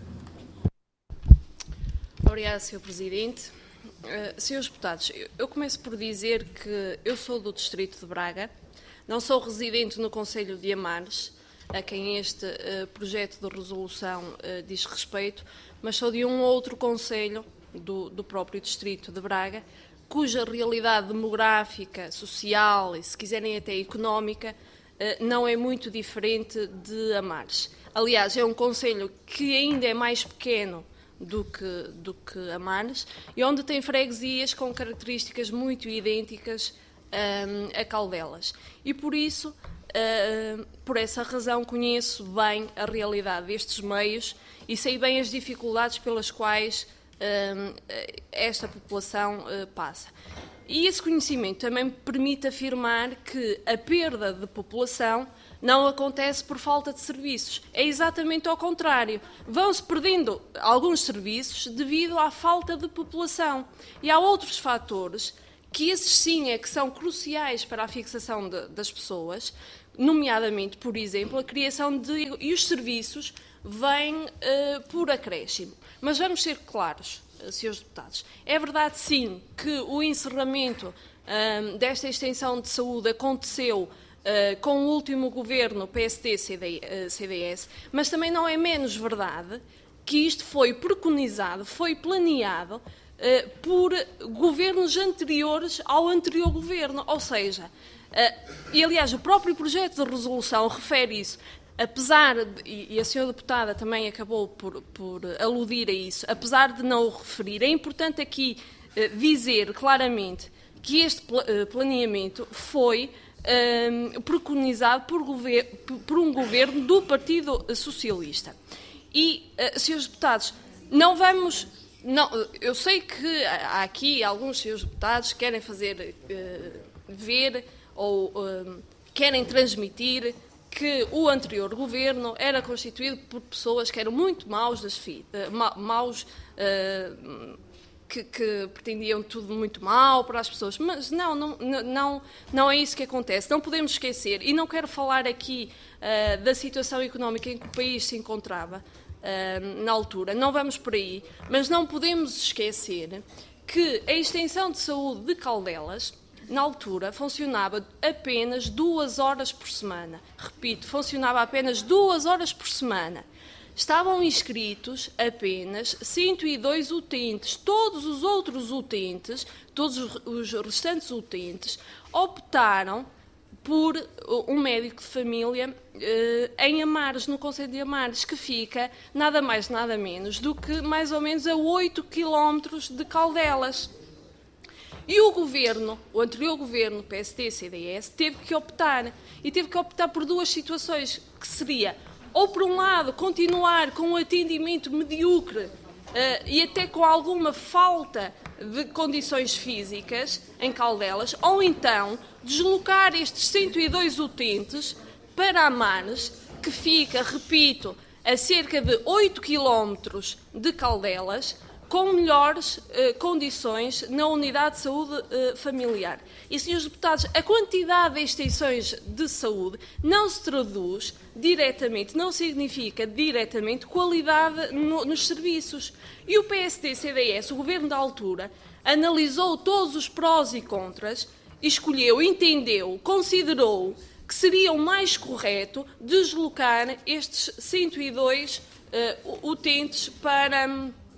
Obrigada, Sr. Presidente. Senhores deputados, eu começo por dizer que eu sou do distrito de Braga, não sou residente no concelho de Amares, a quem este projeto de resolução diz respeito, mas sou de um outro concelho do próprio distrito de Braga, cuja realidade demográfica, social e, se quiserem, até económica, não é muito diferente de Amares. Aliás, é um concelho que ainda é mais pequeno do que Amares, e onde tem freguesias com características muito idênticas a Caldelas. E por isso, por essa razão, conheço bem a realidade destes meios e sei bem as dificuldades pelas quais esta população passa. E esse conhecimento também me permite afirmar que a perda de população não acontece por falta de serviços. É exatamente ao contrário. Vão-se perdendo alguns serviços devido à falta de população. E há outros fatores que esses sim é que são cruciais para a fixação das pessoas, nomeadamente, por exemplo, a criação e os serviços vem por acréscimo. Mas vamos ser claros, senhores deputados. É verdade, sim, que o encerramento desta extensão de saúde aconteceu com o último governo PSD-CDS, mas também não é menos verdade que isto foi preconizado, foi planeado por governos anteriores ao anterior governo. Ou seja, e aliás o próprio projeto de resolução refere isso, apesar, e a senhora deputada também acabou por aludir a isso, apesar de não o referir, é importante aqui dizer claramente que este planeamento foi preconizado por um governo do Partido Socialista. E, senhores deputados, não vamos... Não, eu sei que há aqui alguns senhores deputados que querem fazer ver ou querem transmitir que o anterior governo era constituído por pessoas que eram muito maus que pretendiam tudo muito mal para as pessoas, mas não é isso que acontece. Não podemos esquecer, e não quero falar aqui da situação económica em que o país se encontrava na altura, não vamos por aí, mas não podemos esquecer que a extensão de saúde de Caldelas, na altura, funcionava apenas 2 horas por semana. Repito, funcionava apenas 2 horas por semana. Estavam inscritos apenas 102 utentes. Todos os outros utentes, todos os restantes utentes, optaram por um médico de família em Amares, no concelho de Amares, que fica nada mais, nada menos do que mais ou menos a 8 quilómetros de Caldelas. E o anterior governo, PSD-CDS, teve que optar. E teve que optar por 2 situações, que seria, ou por um lado, continuar com um atendimento medíocre e até com alguma falta de condições físicas em Caldelas, ou então deslocar estes 102 utentes para Amares, que fica, repito, a cerca de 8 quilómetros de Caldelas, com melhores condições na unidade de saúde familiar. E, senhores deputados, a quantidade de extensões de saúde não se traduz diretamente, não significa diretamente qualidade nos serviços. E o PSD-CDS, o governo da altura, analisou todos os prós e contras, escolheu, entendeu, considerou que seria o mais correto deslocar estes 102 utentes para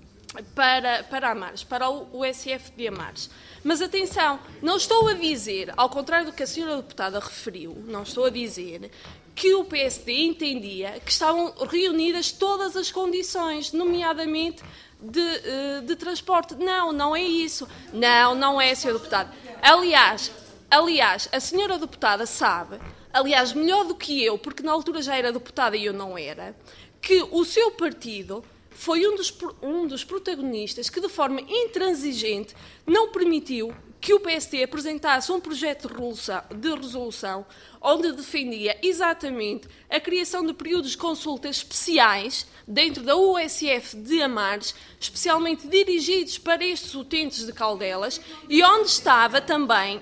Amares, para o SF de Amares. Mas atenção, não estou a dizer, ao contrário do que a senhora deputada referiu, não estou a dizer que o PSD entendia que estavam reunidas todas as condições, nomeadamente de transporte. Não é isso. Não é, senhora deputada. Aliás, a senhora deputada sabe, aliás, melhor do que eu, porque na altura já era deputada e eu não era, que o seu partido foi um dos protagonistas que, de forma intransigente, não permitiu que o PSD apresentasse um projeto de resolução onde defendia exatamente a criação de períodos de consultas especiais dentro da USF de Amares, especialmente dirigidos para estes utentes de Caldelas, e onde estava também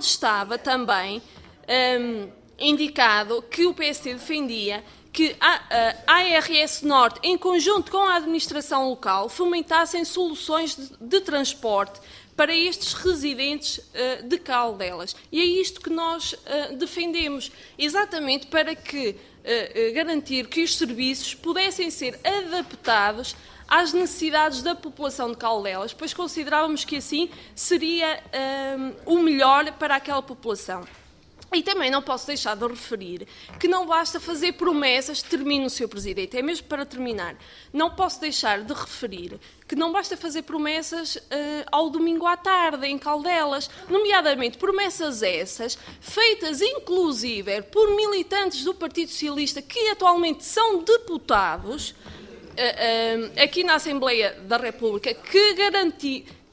indicado que o PSD defendia que a ARS Norte, em conjunto com a administração local, fomentassem soluções de transporte para estes residentes de Caldelas. E é isto que nós defendemos, exatamente para que garantir que os serviços pudessem ser adaptados às necessidades da população de Caldelas, pois considerávamos que assim seria o melhor para aquela população. E também não posso deixar de referir que não basta fazer promessas, termino, Sr. Presidente, é mesmo para terminar, não posso deixar de referir que não basta fazer promessas ao domingo à tarde, em Caldelas, nomeadamente promessas essas, feitas inclusive por militantes do Partido Socialista que atualmente são deputados aqui na Assembleia da República,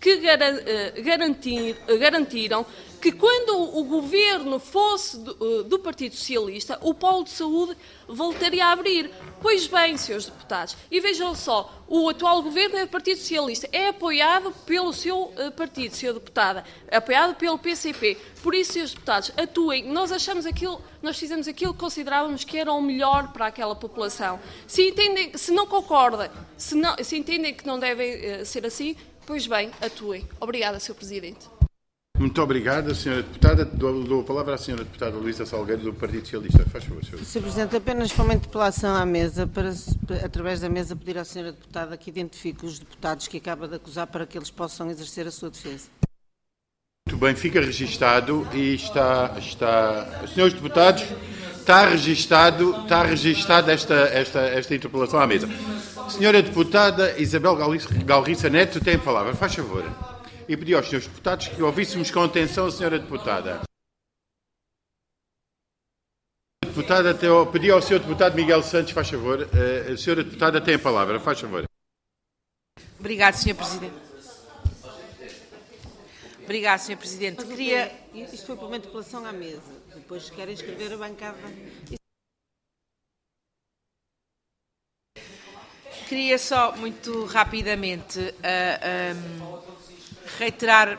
que garantiram que quando o governo fosse do Partido Socialista, o polo de saúde voltaria a abrir. Pois bem, senhores deputados, e vejam só, o atual governo é do Partido Socialista, é apoiado pelo seu partido, senhora deputada, apoiado pelo PCP. Por isso, senhores deputados, atuem. Nós fizemos aquilo que considerávamos que era o melhor para aquela população. Se não concordam, se entendem que não deve ser assim, pois bem, atuem. Obrigada, Sr. Presidente. Muito obrigado, Sra. Deputada. Dou a palavra à Sra. Deputada Luísa Salgueiro, do Partido Socialista. Faz favor, Sr. Sr. Presidente, apenas para uma interpelação à mesa, para, através da mesa, pedir à Sra. Deputada que identifique os deputados que acaba de acusar para que eles possam exercer a sua defesa. Muito bem, fica registado e está senhores deputados, está registada esta interpelação à mesa. Senhora Deputada Isabel Galriça Neto tem a palavra. Faz favor. E pedi aos senhores deputados que ouvíssemos com atenção a senhora deputada. Pedi ao senhor deputado Miguel Santos, faz favor. A senhora deputada tem a palavra, faz favor. Obrigado, Sr. Presidente. Obrigado, Sr. Presidente. Isto foi para uma interpelação à mesa. Depois querem escrever a bancada. Queria só, muito rapidamente, reiterar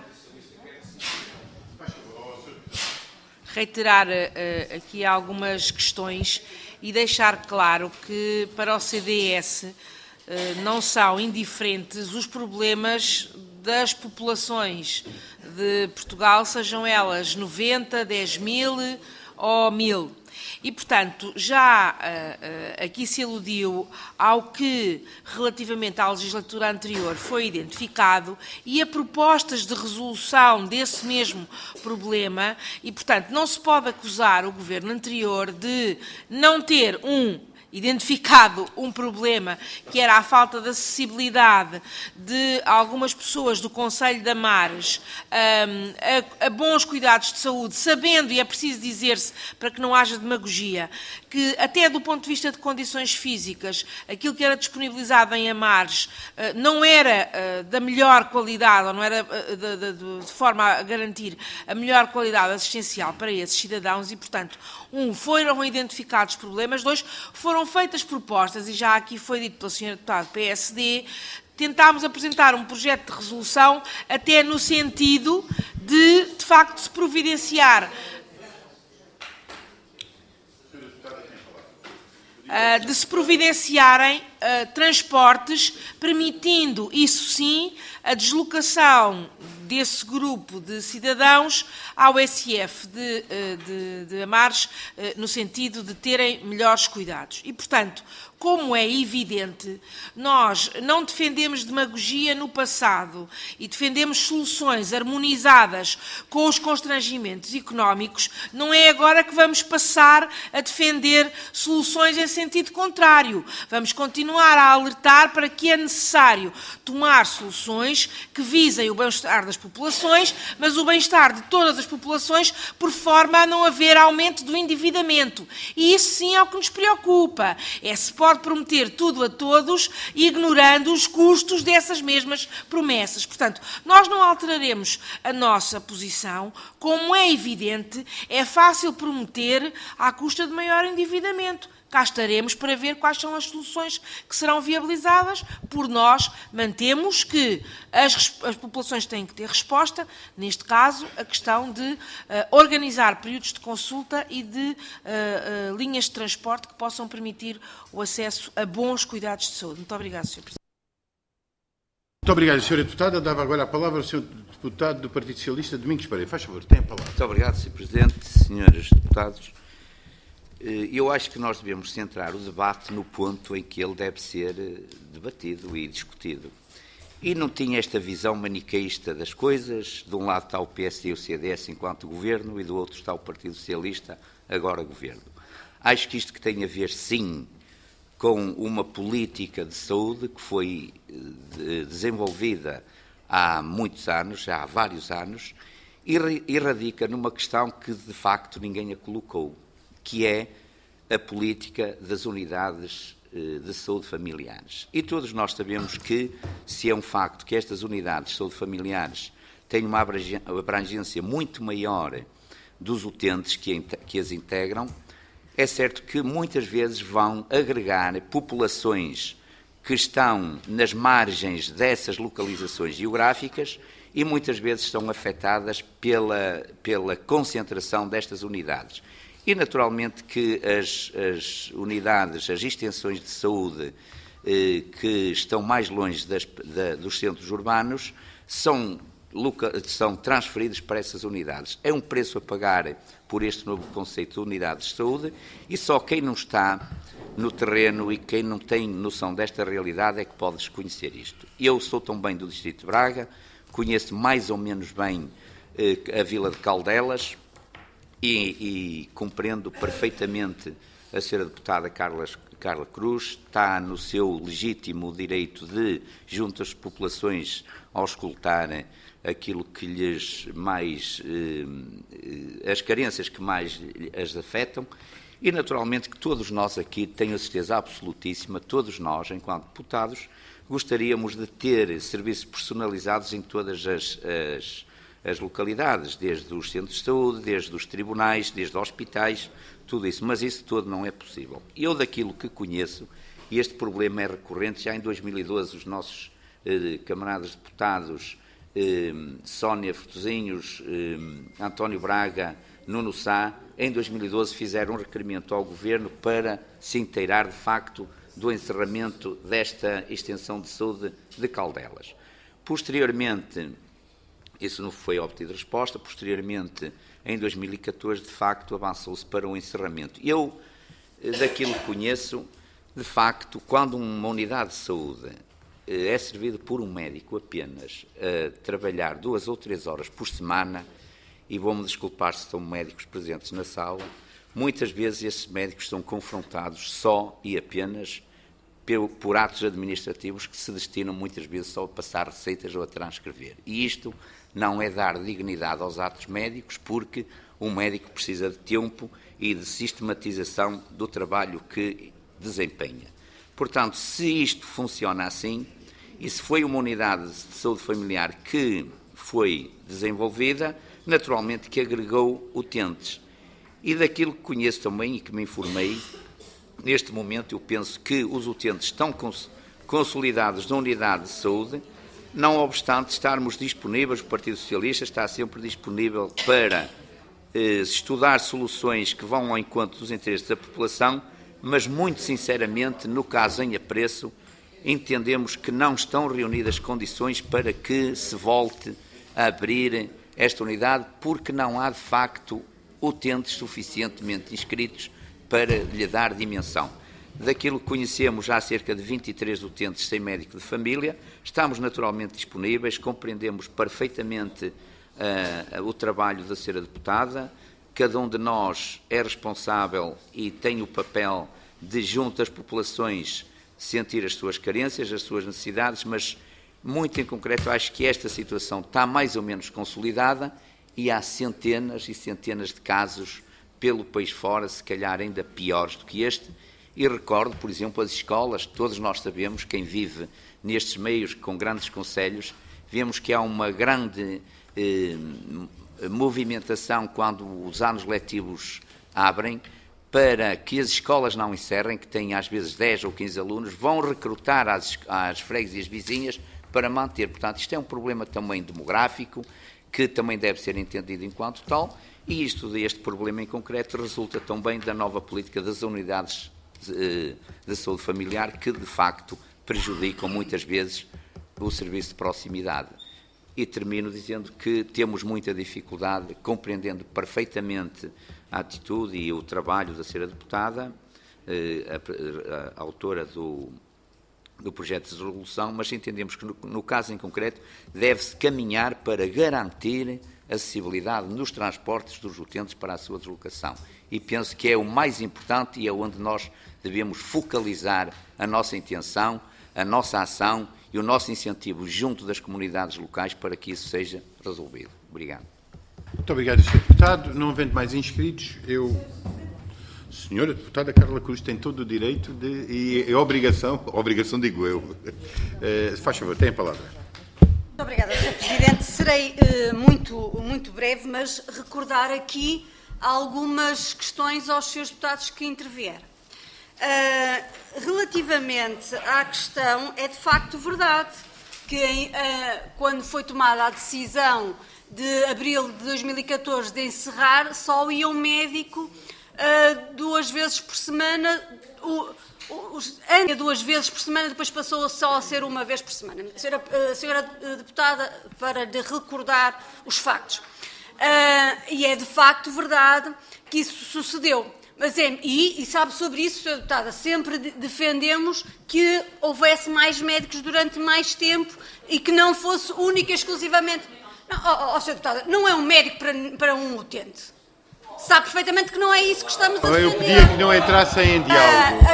aqui algumas questões e deixar claro que para o CDS não são indiferentes os problemas das populações de Portugal, sejam elas 90, 10 mil ou 1000. E, portanto, já aqui se aludiu ao que, relativamente à legislatura anterior, foi identificado e a propostas de resolução desse mesmo problema e, portanto, não se pode acusar o governo anterior de não ter identificado um problema que era a falta de acessibilidade de algumas pessoas do Concelho da Mares a bons cuidados de saúde, sabendo, e é preciso dizer-se para que não haja demagogia, que até do ponto de vista de condições físicas, aquilo que era disponibilizado em Amares não era da melhor qualidade, ou não era de forma a garantir a melhor qualidade assistencial para esses cidadãos e, portanto, foram identificados problemas, foram feitas propostas, e já aqui foi dito pela Sra. Deputada do PSD, tentámos apresentar um projeto de resolução até no sentido de facto, se providenciar transportes, permitindo, isso sim, a deslocação desse grupo de cidadãos ao SF de Amares, no sentido de terem melhores cuidados. E, portanto, como é evidente, nós não defendemos demagogia no passado e defendemos soluções harmonizadas com os constrangimentos económicos, não é agora que vamos passar a defender soluções em sentido contrário. Vamos continuar a alertar para que é necessário tomar soluções que visem o bem-estar das populações, mas o bem-estar de todas as populações, por forma a não haver aumento do endividamento. E isso sim é o que nos preocupa. Se pode prometer tudo a todos, ignorando os custos dessas mesmas promessas. Portanto, nós não alteraremos a nossa posição. Como é evidente, é fácil prometer à custa de maior endividamento. Cá estaremos para ver quais são as soluções que serão viabilizadas. Por nós, mantemos que as populações têm que ter resposta, neste caso, a questão de organizar períodos de consulta e de linhas de transporte que possam permitir o acesso a bons cuidados de saúde. Muito obrigado, Sr. Presidente. Muito obrigado, Sra. Deputada. Dava agora a palavra ao Sr. Deputado do Partido Socialista, Domingos Pereira. Faz favor, tem a palavra. Muito obrigado, Sr. Presidente, Srs. Deputados. Eu acho que nós devemos centrar o debate no ponto em que ele deve ser debatido e discutido. E não tinha esta visão maniqueísta das coisas. De um lado está o PSD e o CDS enquanto governo e do outro está o Partido Socialista, agora governo. Acho que isto que tem a ver, sim, com uma política de saúde que foi desenvolvida há muitos anos, já há vários anos, e radica numa questão que, de facto, ninguém a colocou, que é a política das unidades de saúde familiares. E todos nós sabemos que, se é um facto que estas unidades de saúde familiares têm uma abrangência muito maior dos utentes que as integram, é certo que muitas vezes vão agregar populações que estão nas margens dessas localizações geográficas e muitas vezes são afetadas pela concentração destas unidades. E, naturalmente, que as unidades, as extensões de saúde que estão mais longe dos centros urbanos são transferidos para essas unidades. É um preço a pagar por este novo conceito de unidades de saúde e só quem não está no terreno e quem não tem noção desta realidade é que pode desconhecer isto. Eu sou também do Distrito de Braga, conheço mais ou menos bem a Vila de Caldelas e compreendo perfeitamente a senhora deputada Carla Cruz, está no seu legítimo direito de, junto às populações, auscultar aquilo que lhes mais, as carências que mais as afetam, e naturalmente que todos nós aqui, tenho a certeza absolutíssima, todos nós, enquanto deputados, gostaríamos de ter serviços personalizados em todas as localidades, desde os centros de saúde, desde os tribunais, desde hospitais, tudo isso, mas isso todo não é possível. Eu, daquilo que conheço, e este problema é recorrente, já em 2012 os nossos camaradas deputados, Sónia Fortosinhos, António Braga, Nuno Sá, em 2012 fizeram um requerimento ao Governo para se inteirar, de facto, do encerramento desta extensão de saúde de Caldelas. Posteriormente, isso não foi obtido resposta, posteriormente, em 2014, de facto, avançou-se para o encerramento. Eu, daquilo que conheço, de facto, quando uma unidade de saúde é servida por um médico apenas a trabalhar 2 ou 3 horas por semana, e vou-me desculpar se estão médicos presentes na sala, muitas vezes esses médicos são confrontados só e apenas por atos administrativos que se destinam muitas vezes só a passar receitas ou a transcrever. E isto não é dar dignidade aos atos médicos, porque um médico precisa de tempo e de sistematização do trabalho que desempenha. Portanto, se isto funciona assim, e se foi uma unidade de saúde familiar que foi desenvolvida, naturalmente que agregou utentes. E daquilo que conheço também e que me informei, neste momento eu penso que os utentes estão consolidados na unidade de saúde, não obstante estarmos disponíveis, o Partido Socialista está sempre disponível para estudar soluções que vão ao encontro dos interesses da população, mas muito sinceramente, no caso em apreço, entendemos que não estão reunidas condições para que se volte a abrir esta unidade, porque não há de facto utentes suficientemente inscritos para lhe dar dimensão. Daquilo que conhecemos, há cerca de 23 utentes sem médico de família, estamos naturalmente disponíveis, compreendemos perfeitamente o trabalho da senhora deputada, cada um de nós é responsável e tem o papel de, junto às populações, sentir as suas carências, as suas necessidades, mas, muito em concreto, acho que esta situação está mais ou menos consolidada e há centenas e centenas de casos pelo país fora, se calhar ainda piores do que este. E recordo, por exemplo, as escolas, todos nós sabemos, quem vive nestes meios com grandes concelhos, vemos que há uma grande movimentação quando os anos letivos abrem, para que as escolas não encerrem, que têm às vezes 10 ou 15 alunos, vão recrutar às freguesias vizinhas para manter. Portanto, isto é um problema também demográfico, que também deve ser entendido enquanto tal, e este problema em concreto resulta também da nova política das unidades de saúde familiar, que de facto prejudicam muitas vezes o serviço de proximidade. E termino dizendo que temos muita dificuldade, compreendendo perfeitamente a atitude e o trabalho da senhora deputada, a autora do projeto de resolução, mas entendemos que no caso em concreto deve-se caminhar para garantir a acessibilidade nos transportes dos utentes para a sua deslocação. E penso que é o mais importante e é onde nós devemos focalizar a nossa intenção, a nossa ação e o nosso incentivo junto das comunidades locais para que isso seja resolvido. Obrigado. Muito obrigado, Sr. Deputado. Não havendo mais inscritos, eu Senhora deputada Carla Cruz tem todo o direito e a obrigação digo eu. Faz favor, tem a palavra. Muito obrigada, Sr. Presidente. Serei muito breve, mas recordar aqui algumas questões aos senhores deputados que intervieram. Relativamente à questão, é de facto verdade que quando foi tomada a decisão de abril de 2014 de encerrar, só ia um médico 2 vezes por semana, antes 2 vezes por semana, depois passou só a ser 1 vez por semana. Senhora deputada, para lhe recordar os factos. E é de facto verdade que isso sucedeu. Mas e sabe sobre isso, Sra. Deputada, sempre defendemos que houvesse mais médicos durante mais tempo e que não fosse única e exclusivamente... Não, Sra. Deputada, não é um médico para um utente. Sabe perfeitamente que não é isso que estamos a defender. Eu pedia que não entrassem em diálogo.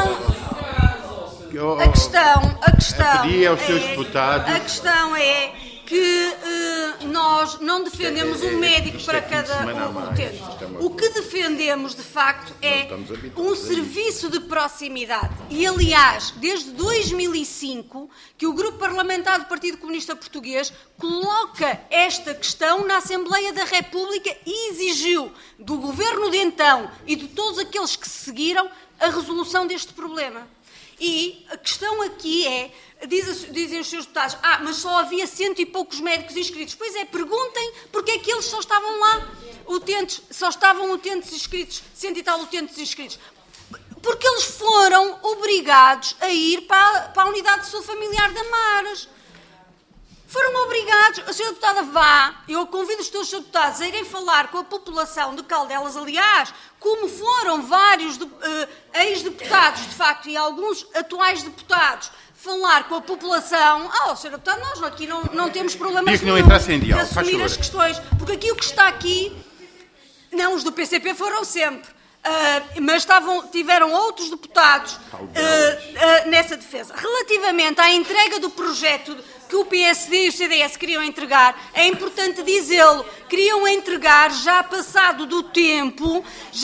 A questão pedia aos seus deputados... A questão é que nós não defendemos um médico para cada utente. O que defendemos, de facto, é um serviço de proximidade. E, aliás, desde 2005, que o Grupo Parlamentar do Partido Comunista Português coloca esta questão na Assembleia da República e exigiu do Governo de então e de todos aqueles que se seguiram a resolução deste problema. E a questão aqui é, dizem os seus deputados, mas só havia 100 e poucos médicos inscritos. Pois é, perguntem porque é que eles só estavam lá, só estavam utentes inscritos, 100 e tal utentes inscritos. Porque eles foram obrigados a ir para a unidade de saúde familiar de Amares. Foram obrigados, a senhora deputada vá, eu convido os seus deputados a irem falar com a população de Caldelas, aliás, como foram vários ex-deputados, de facto, e alguns atuais deputados, falar com a população. Senhora deputada, nós aqui não temos problemas de assumir as questões, porque aqui o que está aqui, não, os do PCP foram sempre. Mas tiveram outros deputados nessa defesa. Relativamente à entrega do projeto que o PSD e o CDS queriam entregar, é importante dizê-lo, queriam entregar já passado do tempo,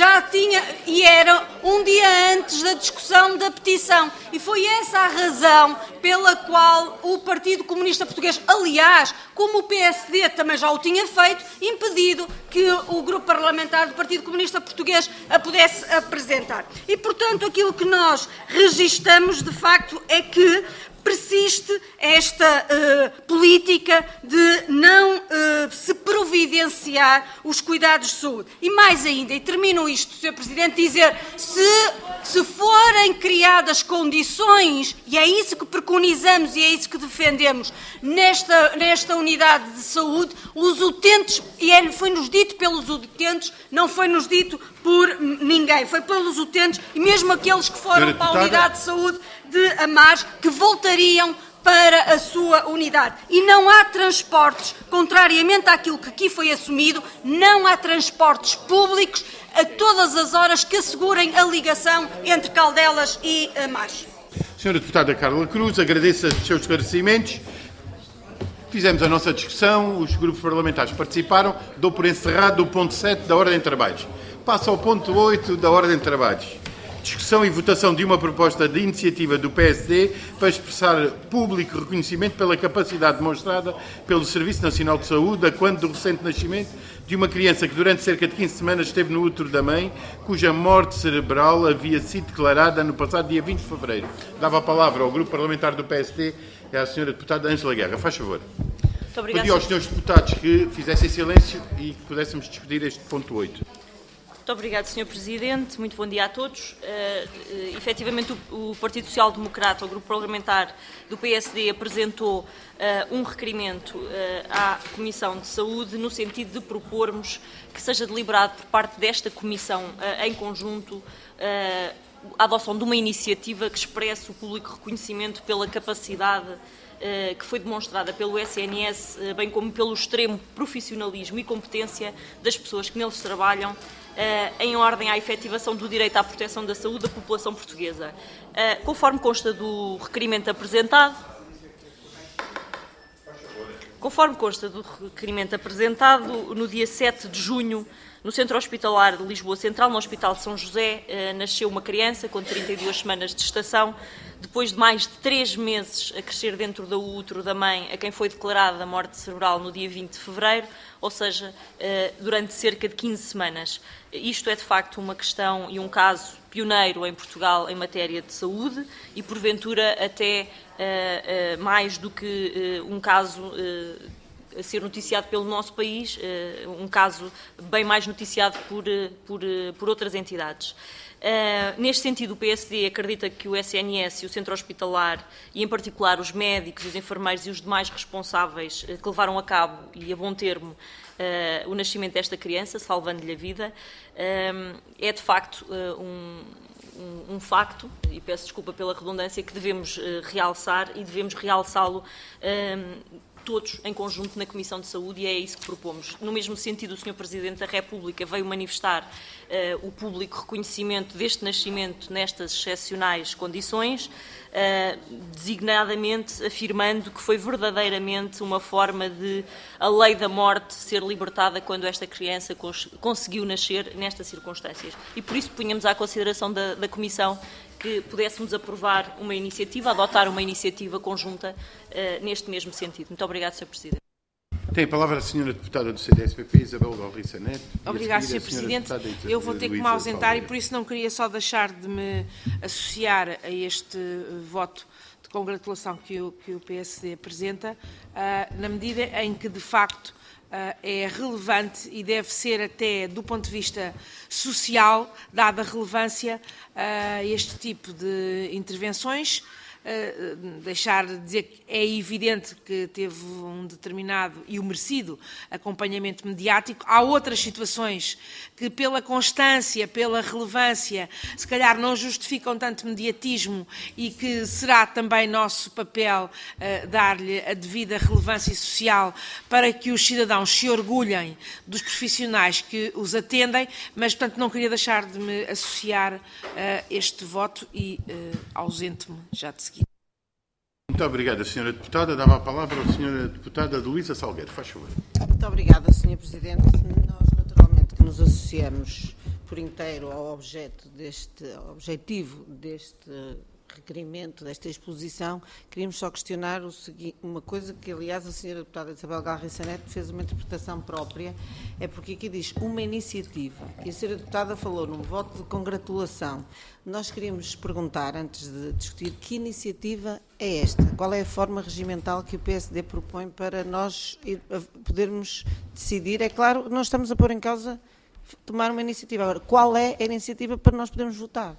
e era um dia antes da discussão da petição. E foi essa a razão pela qual o Partido Comunista Português, aliás, como o PSD também já o tinha feito, impedido que o Grupo Parlamentar do Partido Comunista Português a pudesse apresentar. E, portanto, aquilo que nós registamos, de facto, é que persiste esta política de não se providenciar os cuidados de saúde. E mais ainda, e termino isto, Sr. Presidente, dizer, se forem criadas condições, e é isso que preconizamos e é isso que defendemos nesta unidade de saúde, os utentes, e foi-nos dito pelos utentes, não foi-nos dito por ninguém, foi pelos utentes, e mesmo aqueles que foram para a unidade de saúde de Amares, que voltariam para a sua unidade. E não há transportes, contrariamente àquilo que aqui foi assumido, não há transportes públicos a todas as horas que assegurem a ligação entre Caldelas e Amares. Senhora deputada Carla Cruz, agradeço os seus esclarecimentos. Fizemos a nossa discussão, os grupos parlamentares participaram, dou por encerrado o ponto 7 da Ordem de Trabalhos. Passo ao ponto 8 da Ordem de Trabalhos. Discussão e votação de uma proposta de iniciativa do PSD para expressar público reconhecimento pela capacidade demonstrada pelo Serviço Nacional de Saúde a quando do recente nascimento de uma criança que durante cerca de 15 semanas esteve no útero da mãe, cuja morte cerebral havia sido declarada no passado dia 20 de fevereiro. Dava a palavra ao Grupo Parlamentar do PSD e à Sra. Deputada Ângela Guerra. Faz favor. Muito obrigada. Pedi aos senhores deputados que fizessem silêncio e que pudéssemos discutir este ponto 8. Muito obrigado, Sr. Presidente. Muito bom dia a todos. Efetivamente, o Partido Social Democrata, o Grupo Parlamentar do PSD, apresentou um requerimento à Comissão de Saúde no sentido de propormos que seja deliberado por parte desta Comissão em conjunto a adoção de uma iniciativa que expresse o público reconhecimento pela capacidade que foi demonstrada pelo SNS, bem como pelo extremo profissionalismo e competência das pessoas que neles trabalham, em ordem à efetivação do direito à proteção da saúde da população portuguesa. Conforme consta do requerimento apresentado, no dia 7 de junho No Centro Hospitalar de Lisboa Central, no Hospital de São José, nasceu uma criança com 32 semanas de gestação, depois de mais de 3 meses a crescer dentro do útero da mãe, a quem foi declarada a morte cerebral no dia 20 de fevereiro, ou seja, durante cerca de 15 semanas. Isto é, de facto, uma questão e um caso pioneiro em Portugal em matéria de saúde e, porventura, até mais do que um caso a ser noticiado pelo nosso país, um caso bem mais noticiado por outras entidades. Neste sentido, o PSD acredita que o SNS e o Centro Hospitalar, e em particular os médicos, os enfermeiros e os demais responsáveis que levaram a cabo, e a bom termo, o nascimento desta criança, salvando-lhe a vida, é de facto um facto, e peço desculpa pela redundância, que devemos realçar e devemos realçá-lo todos em conjunto na Comissão de Saúde, e é isso que propomos. No mesmo sentido, o Sr. Presidente da República veio manifestar o público reconhecimento deste nascimento nestas excepcionais condições, designadamente afirmando que foi verdadeiramente uma forma de a lei da morte ser libertada quando esta criança conseguiu nascer nestas circunstâncias. E por isso punhamos à consideração da Comissão que pudéssemos aprovar uma iniciativa, adotar uma iniciativa conjunta neste mesmo sentido. Muito obrigada, Sr. Presidente. Tem a palavra a Sra. Deputada do CDS-PP, Isabel Galriça Neto. Obrigada, Sr. Presidente. Eu vou ter que me ausentar e por isso não queria só deixar de me associar a este voto de congratulação que o PSD apresenta, na medida em que, de facto, é relevante e deve ser até do ponto de vista social, dada a relevância a este tipo de intervenções. Deixar de dizer que é evidente que teve um determinado e o merecido acompanhamento mediático. Há outras situações que, pela constância, pela relevância, se calhar não justificam tanto mediatismo e que será também nosso papel dar-lhe a devida relevância social para que os cidadãos se orgulhem dos profissionais que os atendem, mas, portanto, não queria deixar de me associar a este voto e ausente-me já de seguida. Muito obrigada, Sra. Deputada. Dava a palavra à Sra. Deputada Luísa Salgueiro. Faz favor. Muito obrigada, Sr. Presidente. Nós, naturalmente, que nos associamos por inteiro ao objetivo deste requerimento, desta exposição, queríamos só questionar uma coisa que, aliás, a Sra. Deputada Isabel Galriça Neto fez uma interpretação própria, é porque aqui diz uma iniciativa, e a Sra. Deputada falou num voto de congratulação. Nós queríamos perguntar, antes de discutir, que iniciativa é esta? Qual é a forma regimental que o PSD propõe para nós podermos decidir? É claro, nós estamos a pôr em causa tomar uma iniciativa. Agora, qual é a iniciativa para nós podermos votar?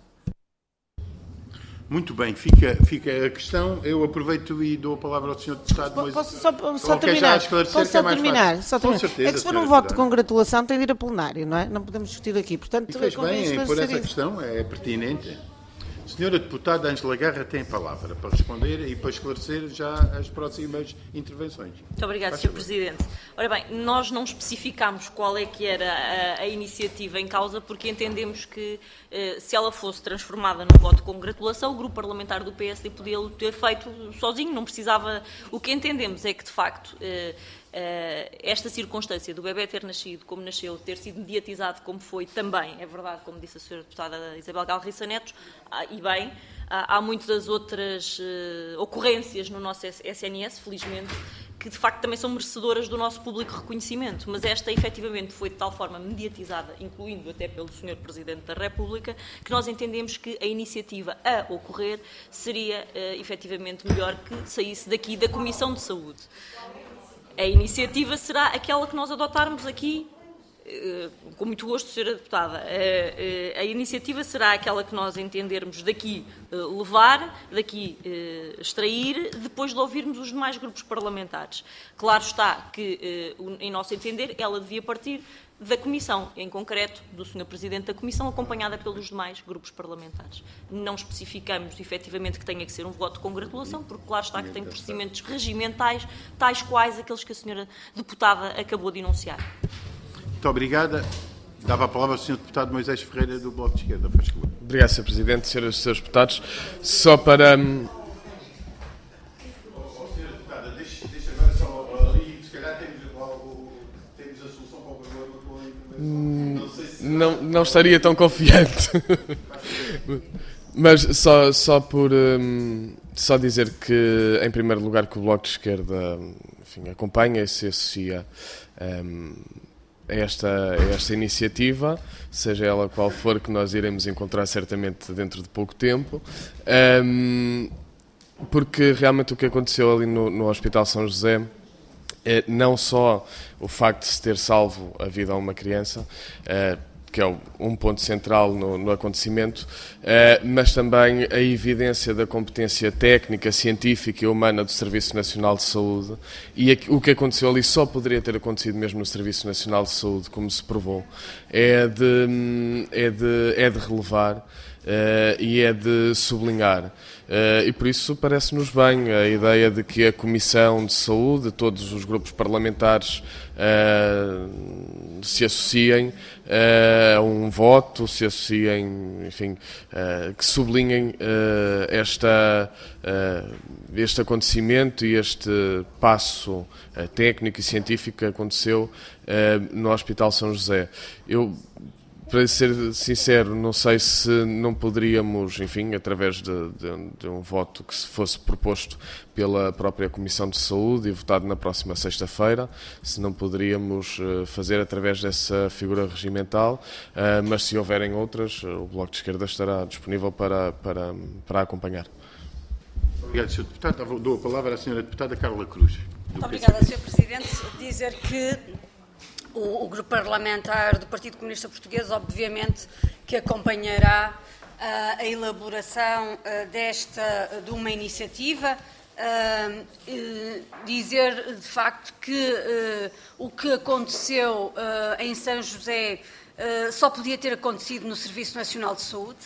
Muito bem, fica a questão. Eu aproveito e dou a palavra ao Sr. Deputado. Posso só terminar? Posso só terminar? Com certeza, é que se for um voto de congratulação tem de ir a plenário, não é? Não podemos discutir aqui. Portanto, e fez bem por essa questão, é pertinente. Sra. Deputada Ângela Guerra tem a palavra para responder e para esclarecer já as próximas intervenções. Muito obrigada, Sr. Presidente. Ora bem, nós não especificámos qual é que era a iniciativa em causa, porque entendemos que, se ela fosse transformada num voto de congratulação, o grupo parlamentar do PSD podia ter feito sozinho, não precisava. O que entendemos é que, de facto, esta circunstância do bebê ter nascido como nasceu, ter sido mediatizado como foi também, é verdade, como disse a Sra. Deputada Isabel Galriça Neto, e bem, há muitas outras ocorrências no nosso SNS, felizmente, que de facto também são merecedoras do nosso público reconhecimento, mas esta efetivamente foi de tal forma mediatizada, incluindo até pelo Sr. Presidente da República, que nós entendemos que a iniciativa a ocorrer seria efetivamente melhor que saísse daqui da Comissão de Saúde. A iniciativa será aquela que nós adotarmos aqui, com muito gosto, Sra. Deputada. A iniciativa será aquela que nós entendermos daqui levar, daqui extrair, depois de ouvirmos os demais grupos parlamentares. Claro está que, em nosso entender, ela devia partir da Comissão, em concreto do Sr. Presidente da Comissão, acompanhada pelos demais grupos parlamentares. Não especificamos, efetivamente, que tenha que ser um voto de congratulação, porque claro está que tem procedimentos regimentais, tais quais aqueles que a Sra. Deputada acabou de enunciar. Muito obrigada. Dava a palavra ao Sr. Deputado Moisés Ferreira, do Bloco de Esquerda. Faz favor. Obrigado, Sr. Presidente, Srs. e Srs. Deputados. Só para... não estaria tão confiante. Mas só dizer que, em primeiro lugar, que o Bloco de Esquerda, enfim, acompanha e se associa a esta iniciativa, seja ela qual for, que nós iremos encontrar certamente dentro de pouco tempo, porque realmente o que aconteceu ali no Hospital São José é não só o facto de se ter salvo a vida a uma criança, que é um ponto central no acontecimento, mas também a evidência da competência técnica, científica e humana do Serviço Nacional de Saúde, e o que aconteceu ali só poderia ter acontecido mesmo no Serviço Nacional de Saúde, como se provou, é de relevar e é de sublinhar. E por isso parece-nos bem a ideia de que a Comissão de Saúde, todos os grupos parlamentares se associem a um voto, se associem, enfim, que sublinhem este acontecimento e este passo técnico e científico que aconteceu no Hospital São José. Para ser sincero, não sei se não poderíamos, enfim, através de um voto que se fosse proposto pela própria Comissão de Saúde e votado na próxima sexta-feira, se não poderíamos fazer através dessa figura regimental, mas se houverem outras, o Bloco de Esquerda estará disponível para acompanhar. Obrigado, Sr. Deputado. Dou a palavra à Sra. Deputada Carla Cruz. Muito obrigada, Sr. Presidente. Dizer que o Grupo Parlamentar do Partido Comunista Português, obviamente, que acompanhará a elaboração de uma iniciativa. Dizer, de facto, que o que aconteceu em São José só podia ter acontecido no Serviço Nacional de Saúde.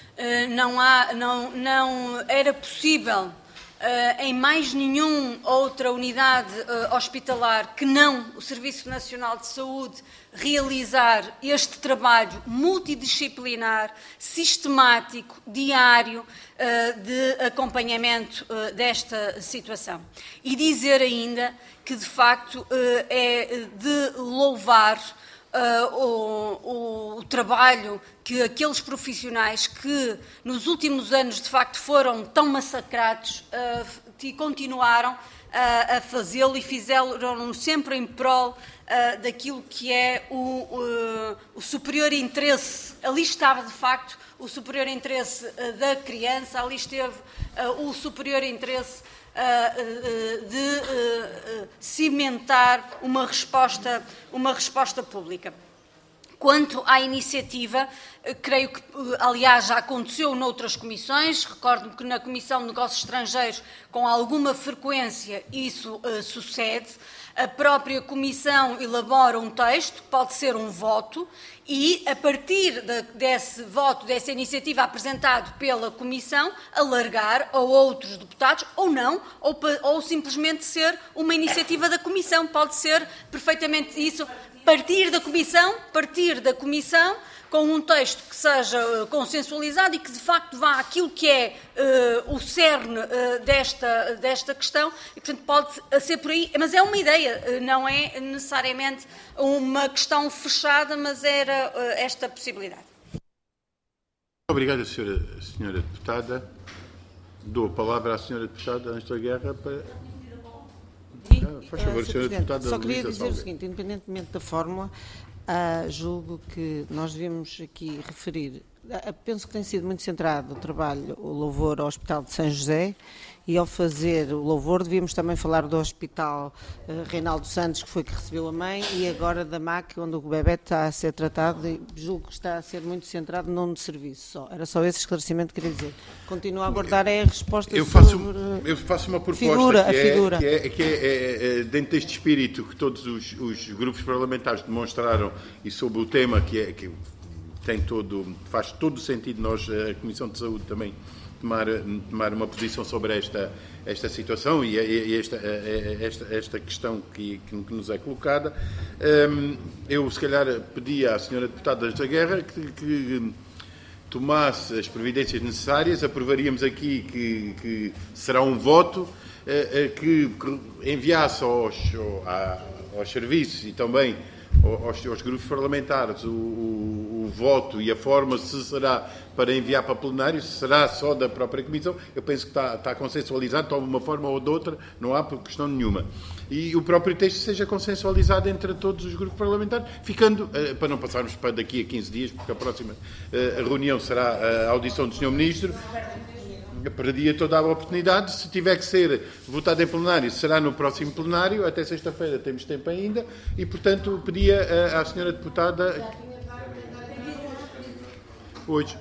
Não era possível em mais nenhuma outra unidade hospitalar que não o Serviço Nacional de Saúde realizar este trabalho multidisciplinar, sistemático, diário, de acompanhamento desta situação. E dizer ainda que, de facto, é de louvar o trabalho que aqueles profissionais que nos últimos anos de facto foram tão massacrados e continuaram a fazê-lo e fizeram sempre em prol daquilo que é o superior interesse. Ali estava de facto o superior interesse da criança, ali esteve o superior interesse de cimentar uma resposta pública. Quanto à iniciativa, creio que, aliás, já aconteceu noutras comissões. Recordo-me que na Comissão de Negócios Estrangeiros, com alguma frequência, isso sucede. A própria Comissão elabora um texto, que pode ser um voto, e, a partir desse voto, dessa iniciativa apresentado pela Comissão, alargar a outros deputados, ou não, ou simplesmente ser uma iniciativa da Comissão. Pode ser perfeitamente isso. Partir da Comissão com um texto que seja consensualizado e que de facto vá àquilo que é o cerne desta questão e, portanto, pode ser por aí, mas é uma ideia, não é necessariamente uma questão fechada, mas era esta possibilidade. Obrigado, Sra. Deputada. Dou a palavra à Sra. Deputada Ângela Guerra para... Faz favor, Sra. Deputada. Só queria dizer o seguinte, independentemente da fórmula, julgo que nós devemos aqui referir, penso que tem sido muito centrado o trabalho, o louvor ao Hospital de São José, e ao fazer o louvor devíamos também falar do Hospital Reinaldo Santos, que foi que recebeu a mãe, e agora da MAC, onde o bebê está a ser tratado, e julgo que está a ser muito centrado num serviço só. Era só esse esclarecimento que queria dizer. Continuo a aguardar a resposta eu faço uma proposta que é dentro deste espírito que todos os grupos parlamentares demonstraram e sobre o tema que faz todo o sentido nós, a Comissão de Saúde, também tomar uma posição sobre esta situação e esta questão que nos é colocada. Eu, se calhar, pedi à Sra. Deputada Ângela Guerra que tomasse as providências necessárias. Aprovaríamos aqui que será um voto, que enviasse aos serviços e também aos grupos parlamentares o voto e a forma, se será para enviar para plenário, se será só da própria Comissão, eu penso que está consensualizado de uma forma ou de outra, não há questão nenhuma. E o próprio texto seja consensualizado entre todos os grupos parlamentares, ficando, para não passarmos para daqui a 15 dias, porque a próxima reunião será a audição do Sr. Ministro, perdia toda a oportunidade. Se tiver que ser votado em plenário, será no próximo plenário, até sexta-feira temos tempo ainda, e, portanto, pedia à senhora deputada... Hoje.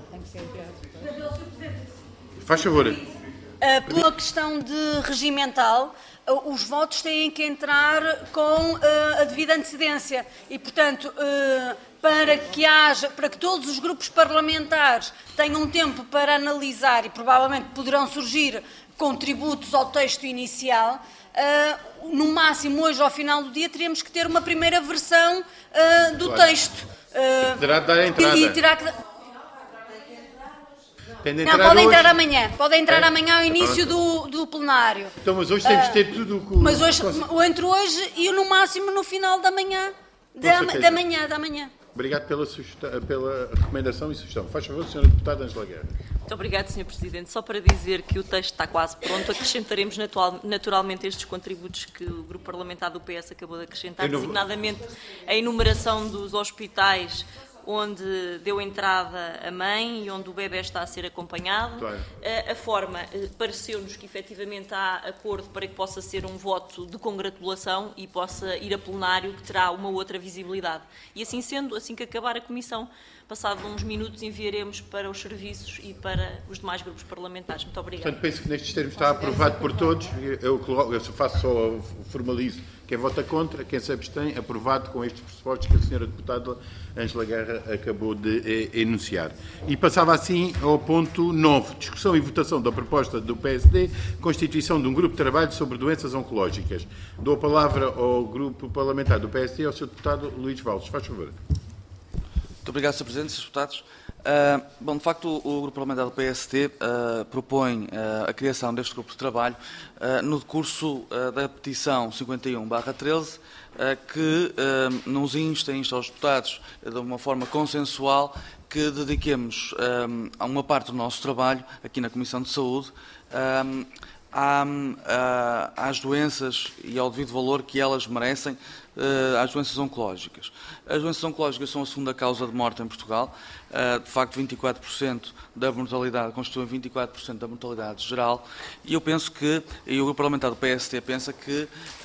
Faz favor. Pela questão de regimental, os votos têm que entrar com a devida antecedência e, portanto, para que todos os grupos parlamentares tenham tempo para analisar e provavelmente poderão surgir contributos ao texto inicial, no máximo hoje ao final do dia teríamos que ter uma primeira versão do texto. Terá de dar a entrada. E terá que... Não, podem entrar amanhã ao início do plenário. Então, mas hoje temos de ter tudo... Mas hoje, entre hoje e no máximo no final da manhã. Da manhã. Obrigado pela recomendação e sugestão. Faz favor, Sra. Deputada Ângela Guerra. Muito obrigado, Sr. Presidente. Só para dizer que o texto está quase pronto, acrescentaremos naturalmente estes contributos que o Grupo Parlamentar do PS acabou de acrescentar, designadamente a enumeração dos hospitais onde deu entrada a mãe e onde o bebé está a ser acompanhado. Claro. A forma, pareceu-nos que efetivamente há acordo para que possa ser um voto de congratulação e possa ir a plenário, que terá uma outra visibilidade. E assim sendo, assim que acabar a comissão, passado uns minutos, enviaremos para os serviços e para os demais grupos parlamentares. Muito obrigada. Portanto, penso que nestes termos está aprovado por todos. Eu faço só, formalizo. Quem vota contra, quem se abstém, aprovado com estes pressupostos que a Sra. Deputada Ângela Guerra acabou de enunciar. E passava assim ao ponto 9, discussão e votação da proposta do PSD, constituição de um grupo de trabalho sobre doenças oncológicas. Dou a palavra ao grupo parlamentar do PSD, ao Sr. Deputado Luís Valles. Faz favor. Muito obrigado, Sr. Presidente, Srs. Deputados. Bom, de facto, o Grupo Parlamentar do PSD propõe a criação deste grupo de trabalho no decurso da petição 51/13, que nos insta aos deputados, de uma forma consensual, que dediquemos a uma parte do nosso trabalho, aqui na Comissão de Saúde, às doenças e ao devido valor que elas merecem, às doenças oncológicas. As doenças oncológicas são a segunda causa de morte em Portugal. De facto, 24% da mortalidade, constituem 24% da mortalidade geral, e eu penso que, e o Grupo Parlamentar do PSD pensa que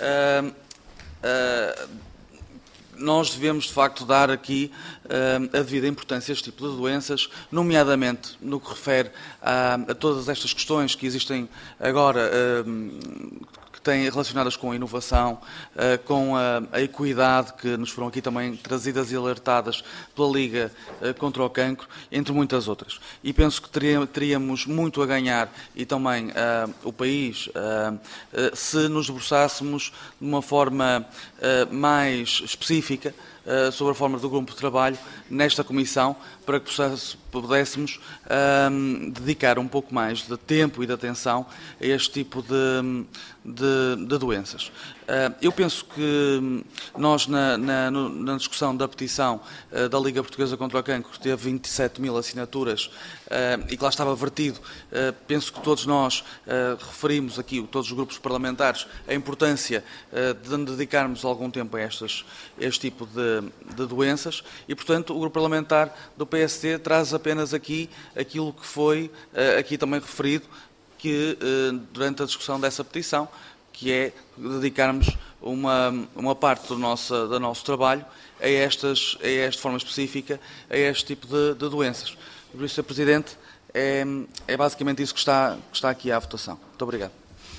nós devemos, de facto, dar aqui a devida importância a este tipo de doenças, nomeadamente no que refere a todas estas questões que existem agora, que têm relacionadas com a inovação, com a equidade, que nos foram aqui também trazidas e alertadas pela Liga contra o Cancro, entre muitas outras. E penso que teríamos muito a ganhar, e também o país, se nos debruçássemos de uma forma mais específica sobre a forma do grupo de trabalho nesta comissão, para que pudéssemos dedicar um pouco mais de tempo e de atenção a este tipo de doenças. Eu penso que nós, na discussão da petição da Liga Portuguesa contra o Cancro, que teve 27 mil assinaturas e que lá estava vertido, penso que todos nós referimos aqui, todos os grupos parlamentares, a importância de dedicarmos algum tempo a este tipo de doenças, e, portanto, o grupo parlamentar do PSD traz apenas aqui aquilo que foi aqui também referido, que durante a discussão dessa petição, que é dedicarmos uma parte do nosso trabalho a esta forma específica, a este tipo de doenças. Por isso, Sr. Presidente, é basicamente isso que está aqui à votação. Muito obrigado.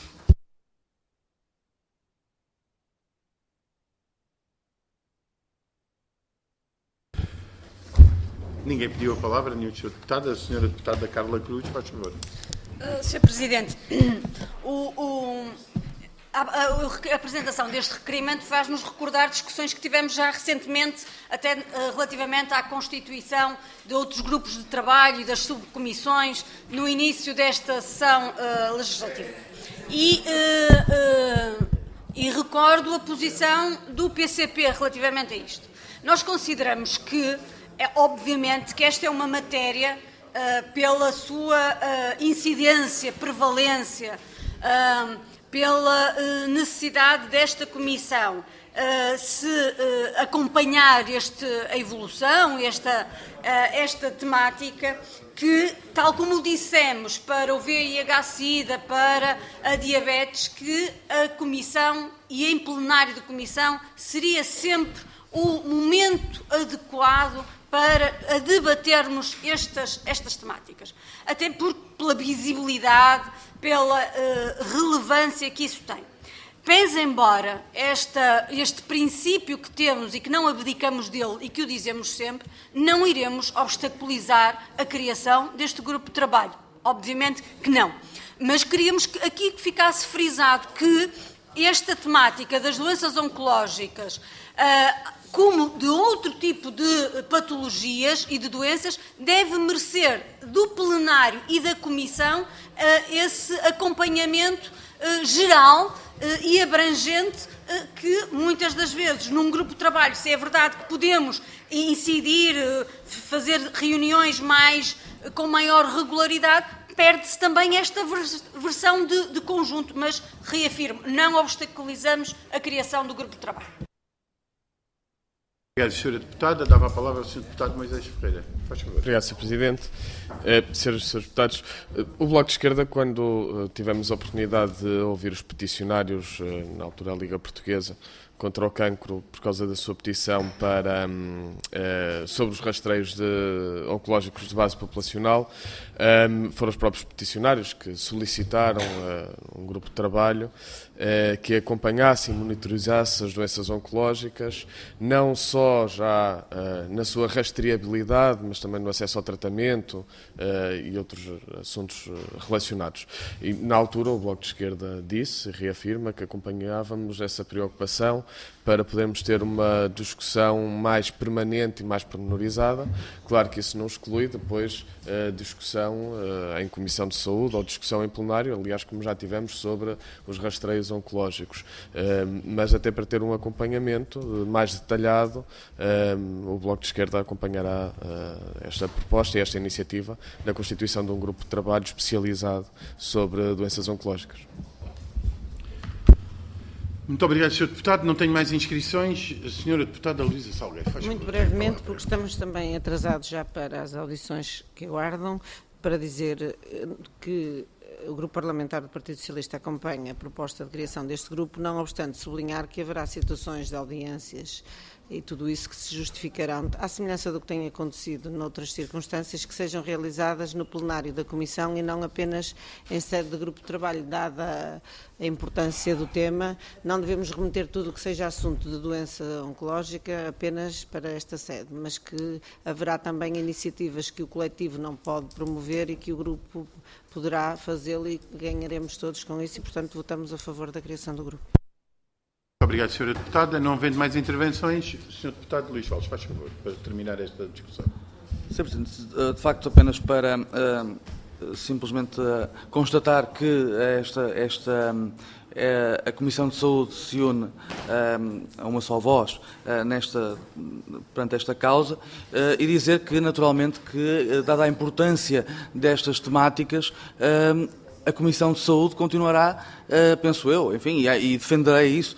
Ninguém pediu a palavra, nenhum dos seus deputados. A senhora deputada Carla Cruz, faz favor. Sr. Presidente, a apresentação deste requerimento faz-nos recordar discussões que tivemos já recentemente, até relativamente à constituição de outros grupos de trabalho e das subcomissões no início desta sessão legislativa. E recordo a posição do PCP relativamente a isto. Nós consideramos que É obviamente que esta é uma matéria, pela sua incidência, prevalência, pela necessidade desta Comissão se acompanhar a evolução, esta temática, que, tal como dissemos para o VIH-Sida, para a diabetes, que a Comissão e em plenário de Comissão seria sempre o momento adequado para debatermos estas temáticas. Até pela visibilidade, pela relevância que isso tem. Pese embora este princípio que temos e que não abdicamos dele e que o dizemos sempre, não iremos obstaculizar a criação deste grupo de trabalho. Obviamente que não. Mas queríamos aqui que ficasse frisado que esta temática das doenças oncológicas, como de outro tipo de patologias e de doenças, deve merecer do plenário e da Comissão esse acompanhamento geral e abrangente, que muitas das vezes num grupo de trabalho, se é verdade que podemos incidir, fazer reuniões com maior regularidade, perde-se também esta versão de conjunto, mas reafirmo, não obstaculizamos a criação do grupo de trabalho. Obrigado, Sra. Deputada. Dava a palavra ao Sr. Deputado Moisés Ferreira. Faz favor. Obrigado, Sr. Presidente. Srs. Deputados, o Bloco de Esquerda, quando tivemos a oportunidade de ouvir os peticionários, na altura a Liga Portuguesa, contra o cancro, por causa da sua petição sobre os rastreios oncológicos de base populacional, foram os próprios peticionários que solicitaram um grupo de trabalho que acompanhasse e monitorizasse as doenças oncológicas, não só já na sua rastreabilidade, mas também no acesso ao tratamento e outros assuntos relacionados. E, na altura, o Bloco de Esquerda disse, e reafirma, que acompanhávamos essa preocupação para podermos ter uma discussão mais permanente e mais pormenorizada. Claro que isso não exclui depois a discussão em Comissão de Saúde ou discussão em plenário, aliás, como já tivemos sobre os rastreios oncológicos. Mas até para ter um acompanhamento mais detalhado, o Bloco de Esquerda acompanhará esta proposta e esta iniciativa da constituição de um grupo de trabalho especializado sobre doenças oncológicas. Muito obrigado, Sr. Deputado. Não tenho mais inscrições. A Sra. Deputada Luísa Salgueiro. Muito brevemente, porque estamos também atrasados já para as audições que aguardam, para dizer que o Grupo Parlamentar do Partido Socialista acompanha a proposta de criação deste grupo, não obstante sublinhar que haverá situações de audiências e tudo isso que se justificarão, à semelhança do que tem acontecido noutras circunstâncias, que sejam realizadas no plenário da Comissão e não apenas em sede de grupo de trabalho, dada a importância do tema. Não devemos remeter tudo o que seja assunto de doença oncológica apenas para esta sede, mas que haverá também iniciativas que o coletivo não pode promover e que o grupo poderá fazê-lo, e ganharemos todos com isso, e portanto votamos a favor da criação do grupo. Obrigado, Sra. Deputada. Não havendo mais intervenções, Sr. Deputado Luís Valles, faz favor, para terminar esta discussão. Sr. Presidente, de facto, apenas para simplesmente constatar que a Comissão de Saúde se une a uma só voz perante esta causa, e dizer que, naturalmente, que, dada a importância destas temáticas, a Comissão de Saúde continuará, penso eu, enfim, e defenderei isso,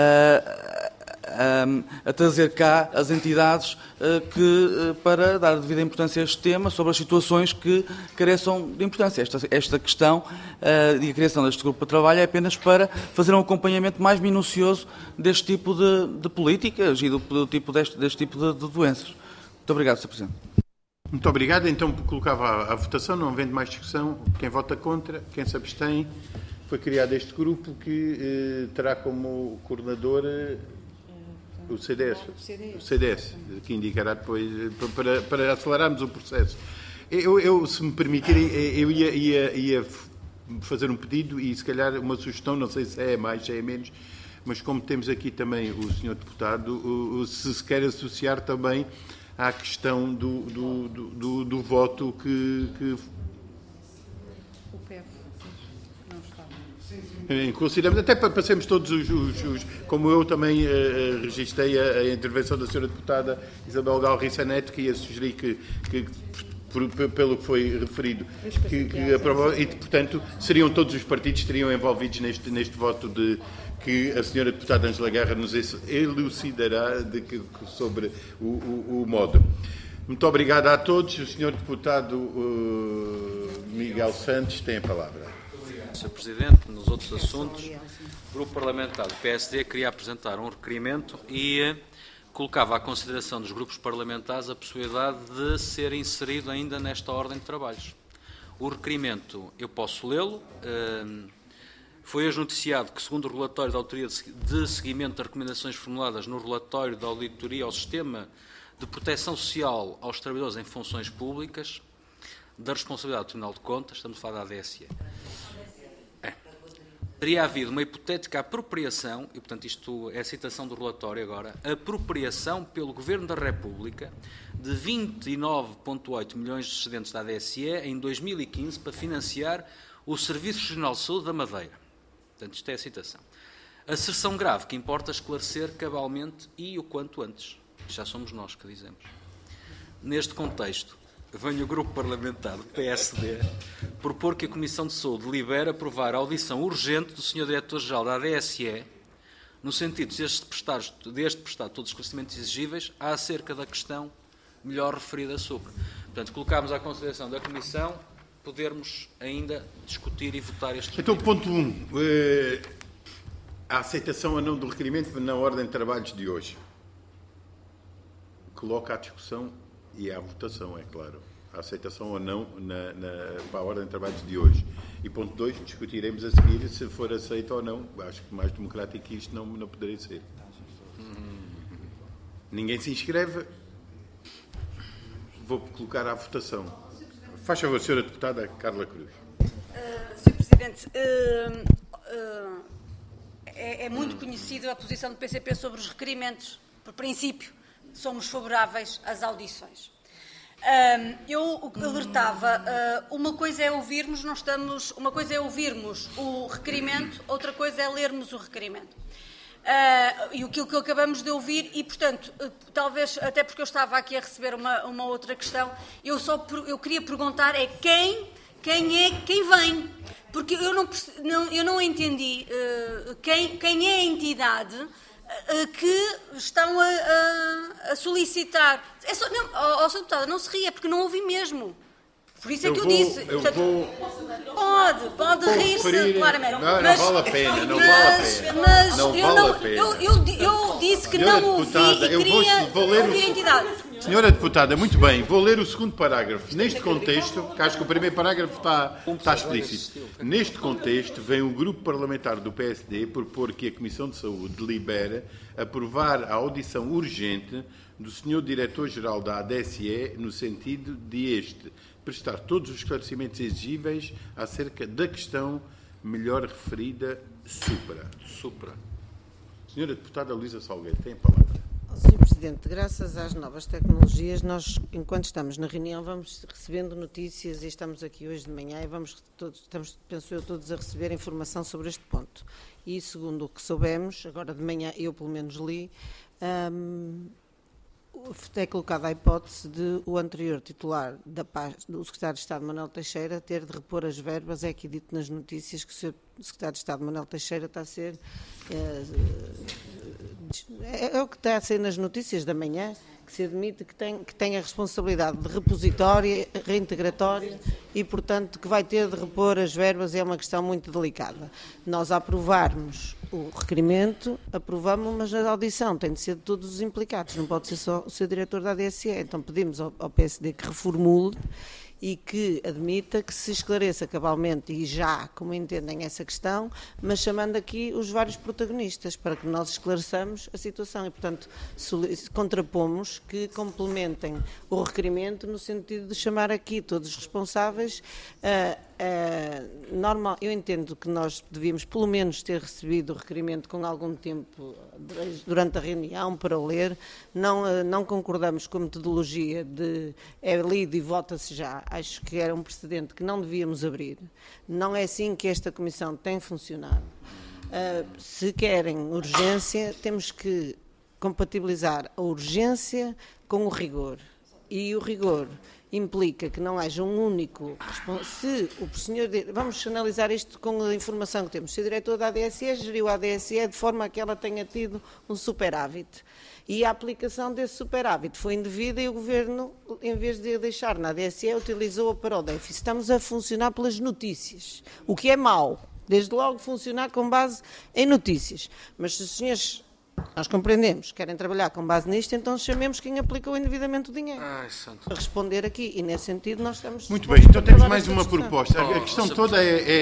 a trazer cá as entidades para dar devida importância a este tema, sobre as situações que careçam de importância. Esta questão e a criação deste grupo de trabalho é apenas para fazer um acompanhamento mais minucioso deste tipo de políticas e deste tipo de doenças. Muito obrigado, Sr. Presidente. Muito obrigado. Então, colocava à votação, não havendo mais discussão. Quem vota contra, quem se abstém. Foi criado este grupo que terá como coordenador o CDS, que indicará depois, para acelerarmos o processo. Eu, se me permitirem, eu ia fazer um pedido e, se calhar, uma sugestão, não sei se é mais, se é menos, mas como temos aqui também o Sr. Deputado, se quer associar também à questão do voto que... O PEV não está. Consideramos, até para sermos todos como eu também registrei a intervenção da Sra. Deputada Isabel Galriça Neto, que ia sugerir que pelo que foi referido, que aprovou, e portanto seriam todos os partidos que estariam envolvidos neste voto de que a Sra. Deputada Ângela Guerra nos elucidará sobre o modo. Muito obrigado a todos. O Sr. Deputado Miguel Santos tem a palavra. Sr. Presidente, nos outros assuntos, o Grupo Parlamentar do PSD queria apresentar um requerimento e colocava à consideração dos grupos parlamentares a possibilidade de ser inserido ainda nesta ordem de trabalhos. O requerimento, eu posso lê-lo, foi hoje noticiado que, segundo o relatório da Autoria de Seguimento das Recomendações formuladas no relatório da Auditoria ao Sistema de Proteção Social aos Trabalhadores em Funções Públicas, da responsabilidade do Tribunal de Contas, estamos a falar da ADSE, teria havido uma hipotética apropriação, e portanto isto é a citação do relatório agora, apropriação pelo Governo da República de 29,8 milhões de excedentes da ADSE em 2015 para financiar o Serviço Regional de Saúde da Madeira. Portanto, isto é a citação. Asserção grave que importa esclarecer cabalmente e o quanto antes. Já somos nós que dizemos. Neste contexto, venho o Grupo Parlamentar do PSD propor que a Comissão de Saúde delibere aprovar a audição urgente do Sr. Diretor-Geral da ADSE, no sentido de este prestar todos os esclarecimentos exigíveis acerca da questão melhor referida sobre. Portanto, colocámos à consideração da Comissão podermos ainda discutir e votar este requerimento. Então, ponto 1. A aceitação ou não do requerimento na ordem de trabalhos de hoje. Coloca à discussão e à votação, é claro. A aceitação ou não para a ordem de trabalhos de hoje. E ponto 2, discutiremos a seguir se for aceito ou não. Acho que mais democrático que isto não poderia ser. Ninguém se inscreve. Vou colocar à votação. Faz favor, Sra. Deputada Carla Cruz. Sr. Presidente, é muito conhecida a posição do PCP sobre os requerimentos. Por princípio, somos favoráveis às audições. Eu alertava, uma coisa é ouvirmos, uma coisa é ouvirmos o requerimento, outra coisa é lermos o requerimento. E aquilo que acabamos de ouvir, e portanto, talvez, até porque eu estava aqui a receber uma outra questão, eu queria perguntar quem vem, porque eu não entendi quem é a entidade que estão a solicitar. Sr. Deputada, não se ria, porque não ouvi mesmo. Por isso é que eu disse. Pode rir-se, claramente. Não vale a pena, não vale a pena. Eu disse que não ouvi e queria ouvir a entidade. Senhora Deputada, muito bem, vou ler o segundo parágrafo. Neste contexto, que acho que o primeiro parágrafo está explícito. Neste contexto, vem o Grupo Parlamentar do PSD propor que a Comissão de Saúde delibere aprovar a audição urgente do Sr. Diretor-Geral da ADSE no sentido de prestar todos os esclarecimentos exigíveis acerca da questão melhor referida supra. Senhora Deputada Luísa Salgueiro, tem a palavra. Sr. Presidente, graças às novas tecnologias, nós, enquanto estamos na reunião, vamos recebendo notícias e estamos aqui hoje de manhã e estamos, penso eu, todos a receber informação sobre este ponto. E, segundo o que soubemos, agora de manhã, eu pelo menos li, é colocada a hipótese de o anterior titular do Secretário de Estado, Manuel Teixeira, ter de repor as verbas. É aqui dito nas notícias que o Sr. Secretário de Estado, Manuel Teixeira, está a ser... É o que está a ser nas notícias da manhã, que se admite que tem a responsabilidade de repositória, reintegratória e, portanto, que vai ter de repor as verbas. É uma questão muito delicada. Nós aprovarmos o requerimento, aprovamos, mas a audição tem de ser de todos os implicados, não pode ser só o Sr. Diretor da ADSE. Então pedimos ao PSD que reformule e que admita que se esclareça cabalmente e já, como entendem, essa questão, mas chamando aqui os vários protagonistas para que nós esclareçamos a situação e, portanto, contrapomos que complementem o requerimento no sentido de chamar aqui todos os responsáveis normal, eu entendo que nós devíamos pelo menos ter recebido o requerimento com algum tempo durante a reunião para o ler. Não concordamos com a metodologia de é lido e vota-se já. Acho que era um precedente que não devíamos abrir. Não é assim que esta Comissão tem funcionado. Se querem urgência, temos que compatibilizar a urgência com o rigor. E o rigor implica que não haja um único... Se o senhor... Vamos analisar isto com a informação que temos. Se o diretor da ADSE geriu a ADSE de forma a que ela tenha tido um superávit. E a aplicação desse superávit foi indevida e o Governo, em vez de a deixar na ADSE, utilizou-a para o déficit. Estamos a funcionar pelas notícias, o que é mau. Desde logo funcionar com base em notícias. Mas se os senhores... Nós compreendemos, querem trabalhar com base nisto, então chamemos quem aplicou indevidamente o dinheiro. Para responder aqui, e nesse sentido nós estamos... Muito bem, então temos mais uma proposta. A questão toda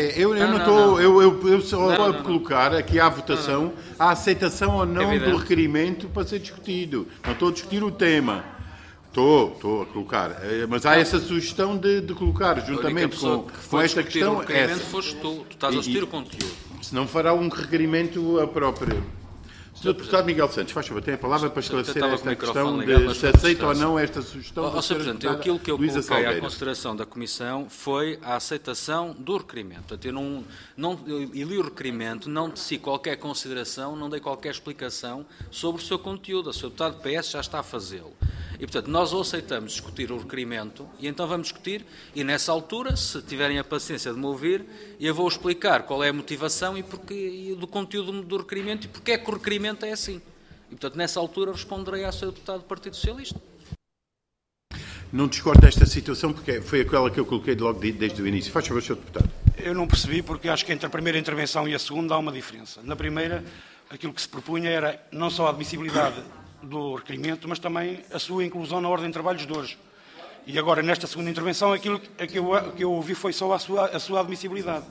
eu só vou colocar aqui à votação a aceitação ou não do requerimento para ser discutido. Não estou a discutir o tema. Estou a colocar, mas há essa sugestão de colocar juntamente com esta questão... O requerimento foste tu estás a discutir o conteúdo. Se não fará um requerimento a próprio... Sr. Deputado Miguel Santos, faz favor, tem a palavra para esclarecer esta questão de se aceita ou não esta sugestão. Sr. Presidente, aquilo que eu coloquei à consideração da Comissão foi a aceitação do requerimento. Portanto, eu li o requerimento, não teci qualquer consideração, não dei qualquer explicação sobre o seu conteúdo. O Sr. Deputado do PS já está a fazê-lo. E, portanto, nós ou aceitamos discutir o requerimento, e então vamos discutir, e nessa altura, se tiverem a paciência de me ouvir, eu vou explicar qual é a motivação e do conteúdo do requerimento e porque é que o requerimento é assim. E, portanto, nessa altura responderei à Sra. Deputada do Partido Socialista. Não discordo desta situação, porque foi aquela que eu coloquei logo desde o início. Faz favor, Sr. Deputado. Eu não percebi, porque acho que entre a primeira intervenção e a segunda há uma diferença. Na primeira, aquilo que se propunha era não só a admissibilidade do requerimento, mas também a sua inclusão na ordem de trabalhos de hoje. E agora, nesta segunda intervenção, aquilo que eu ouvi foi só a sua admissibilidade.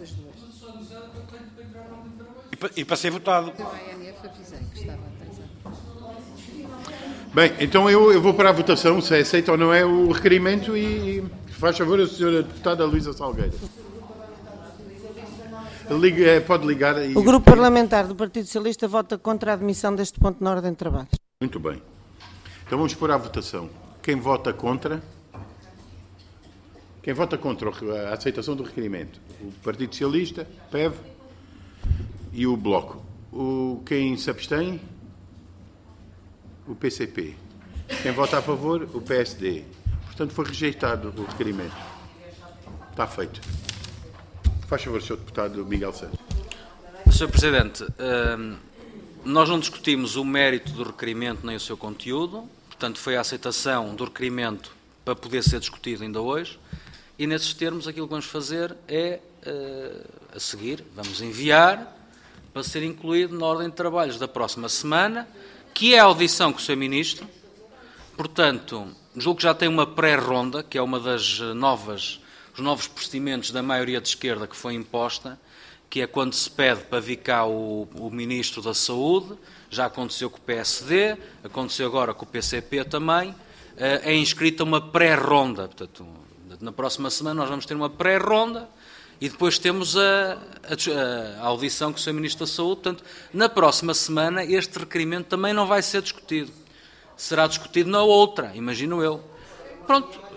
E para ser votado. Bem, então eu vou para a votação, se é aceito ou não é o requerimento e faz favor a Sra. Deputada Luísa Salgueiro. Pode ligar. O Grupo Parlamentar do Partido Socialista vota contra a admissão deste ponto na ordem de trabalhos. Muito bem. Então vamos pôr à votação. Quem vota contra? Quem vota contra a aceitação do requerimento? O Partido Socialista, PEV e o Bloco. Quem se abstém? O PCP. Quem vota a favor? O PSD. Portanto, foi rejeitado o requerimento. Está feito. Faz favor, Sr. Deputado Miguel Santos. Sr. Presidente, nós não discutimos o mérito do requerimento nem o seu conteúdo, portanto foi a aceitação do requerimento para poder ser discutido ainda hoje, e nesses termos aquilo que vamos fazer é, a seguir, vamos enviar para ser incluído na ordem de trabalhos da próxima semana, que é a audição com o Sr. Ministro. Portanto, julgo que já tem uma pré-ronda, que é uma das os novos procedimentos da maioria de esquerda que foi imposta, que é quando se pede para vir cá o Ministro da Saúde, já aconteceu com o PSD, aconteceu agora com o PCP também, é inscrita uma pré-ronda. Portanto, na próxima semana nós vamos ter uma pré-ronda e depois temos a audição com o Sr. Ministro da Saúde. Portanto, na próxima semana este requerimento também não vai ser discutido. Será discutido na outra, imagino eu. Pronto.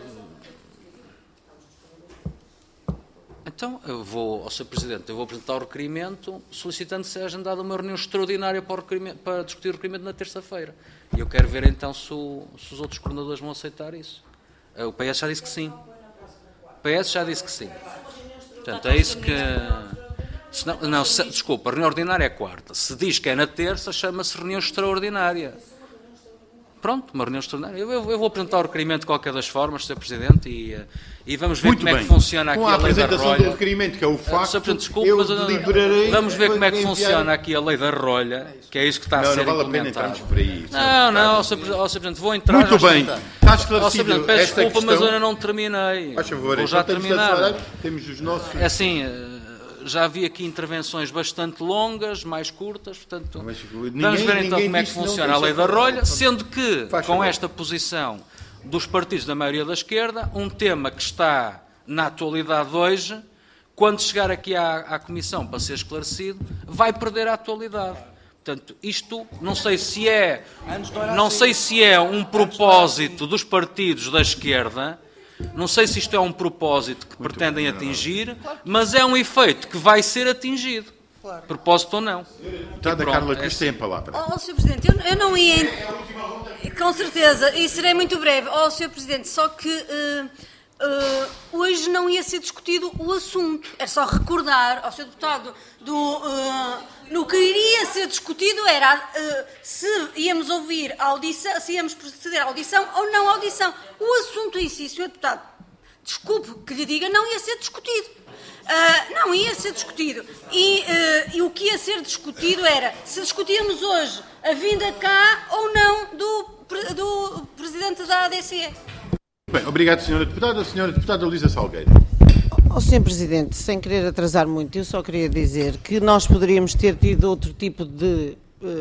Então, eu vou, ao Sr. Presidente, eu vou apresentar o requerimento solicitando que seja agendada uma reunião extraordinária para discutir o requerimento na terça-feira. E eu quero ver então se os outros coordenadores vão aceitar isso. O PS já disse que sim. O PS já disse que sim. Portanto, é isso que... Desculpa, a reunião ordinária é quarta. Se diz que é na terça, chama-se reunião extraordinária. Pronto, uma reunião extraordinária. Eu vou apresentar o requerimento de qualquer das formas, Sr. Presidente, e vamos ver como é que funciona aqui a lei da rolha. Com a apresentação do requerimento, que é o facto, eu deliberarei... Vamos ver como é que funciona aqui a lei da rolha, que é isso que está a ser implementado. Não vale a pena entrarmos por aí. Não, Sr. Presidente, vou entrar... Muito bem, está esclarecido peço desculpa, mas eu ainda não terminei. Faz favor, vou já terminar. Temos os nossos... É assim... Já vi aqui intervenções bastante longas, mais curtas, portanto, vamos ver então como é que funciona a lei da rolha, sendo que, com esta posição dos partidos da maioria da esquerda, um tema que está na atualidade hoje quando chegar aqui à Comissão para ser esclarecido, vai perder a atualidade. Portanto, isto não sei se é um propósito dos partidos da esquerda, não sei se isto é um propósito que pretendem atingir, mas é um efeito que vai ser atingido. Claro. Propósito ou não. Deputada Carla Cruz tem a palavra. Sr. Presidente, eu não ia... Com certeza, e serei muito breve. Sr. Presidente, só que hoje não ia ser discutido o assunto. É só recordar ao Sr. Deputado no que iria ser discutido era se íamos ouvir a audição, se íamos proceder à audição ou não à audição. O assunto em si, Sr. Deputado, desculpe que lhe diga, não ia ser discutido. Não ia ser discutido. E o que ia ser discutido era se discutíamos hoje a vinda cá ou não do Presidente da ADCE. Bem, obrigado, Sra. Deputada. Sra. Deputada Luísa Salgueiro. Sr. Presidente, sem querer atrasar muito, eu só queria dizer que nós poderíamos ter tido outro tipo de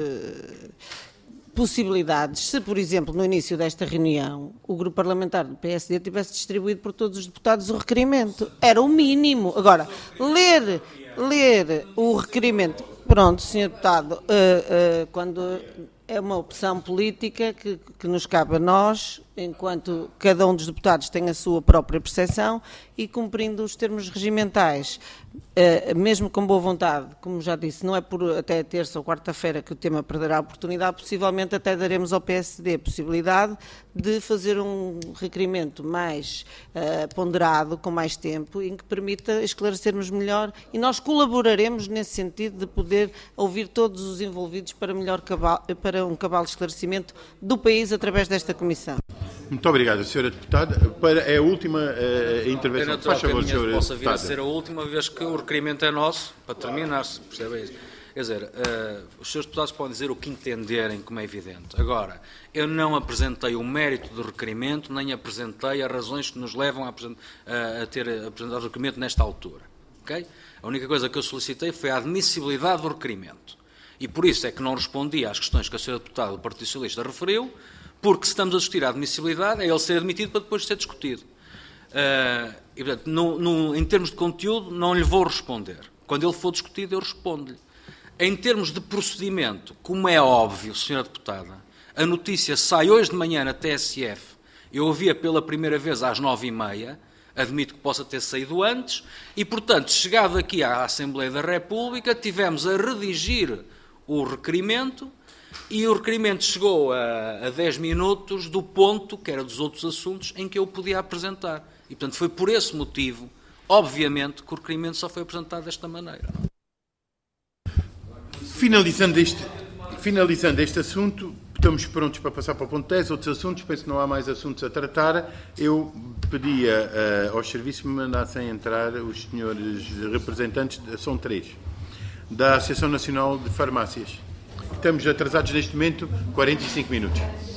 possibilidades se, por exemplo, no início desta reunião, o grupo parlamentar do PSD tivesse distribuído por todos os deputados o requerimento. Era o mínimo. Agora, ler o requerimento... Pronto, Sr. Deputado, quando é uma opção política que nos cabe a nós, enquanto cada um dos deputados tem a sua própria percepção e cumprindo os termos regimentais, mesmo com boa vontade, como já disse, não é por até terça ou quarta-feira que o tema perderá a oportunidade, possivelmente até daremos ao PSD a possibilidade de fazer um requerimento mais ponderado, com mais tempo, em que permita esclarecermos melhor, e nós colaboraremos nesse sentido de poder ouvir todos os envolvidos para um cabal de esclarecimento do país através desta Comissão. Muito obrigado, Sra. Deputada. É a última intervenção. Faz favor, Sra. Deputada. Possa vir a ser a última vez que o requerimento é nosso, para terminar, se percebe isso. Quer dizer, os seus deputados podem dizer o que entenderem, como é evidente. Agora, eu não apresentei o mérito do requerimento, nem apresentei as razões que nos levam a ter apresentado o requerimento nesta altura. Okay? A única coisa que eu solicitei foi a admissibilidade do requerimento. E por isso é que não respondi às questões que a Sra. Deputada do Partido Socialista referiu, porque se estamos a discutir a admissibilidade, é ele ser admitido para depois ser discutido. E, portanto, em termos de conteúdo, não lhe vou responder. Quando ele for discutido, eu respondo-lhe. Em termos de procedimento, como é óbvio, Sra. Deputada, a notícia sai hoje de manhã na TSF, eu ouvi-a pela primeira vez às 9h30, admito que possa ter saído antes, e, portanto, chegado aqui à Assembleia da República, tivemos a redigir o requerimento, e o requerimento chegou a 10 minutos do ponto, que era dos outros assuntos, em que eu podia apresentar. E, portanto, foi por esse motivo, obviamente, que o requerimento só foi apresentado desta maneira. Finalizando este assunto, estamos prontos para passar para o ponto 10. Outros assuntos, penso que não há mais assuntos a tratar. Eu pedia aos serviços que me mandassem entrar os senhores representantes, são 3, da Associação Nacional de Farmácias. Estamos atrasados neste momento 45 minutos.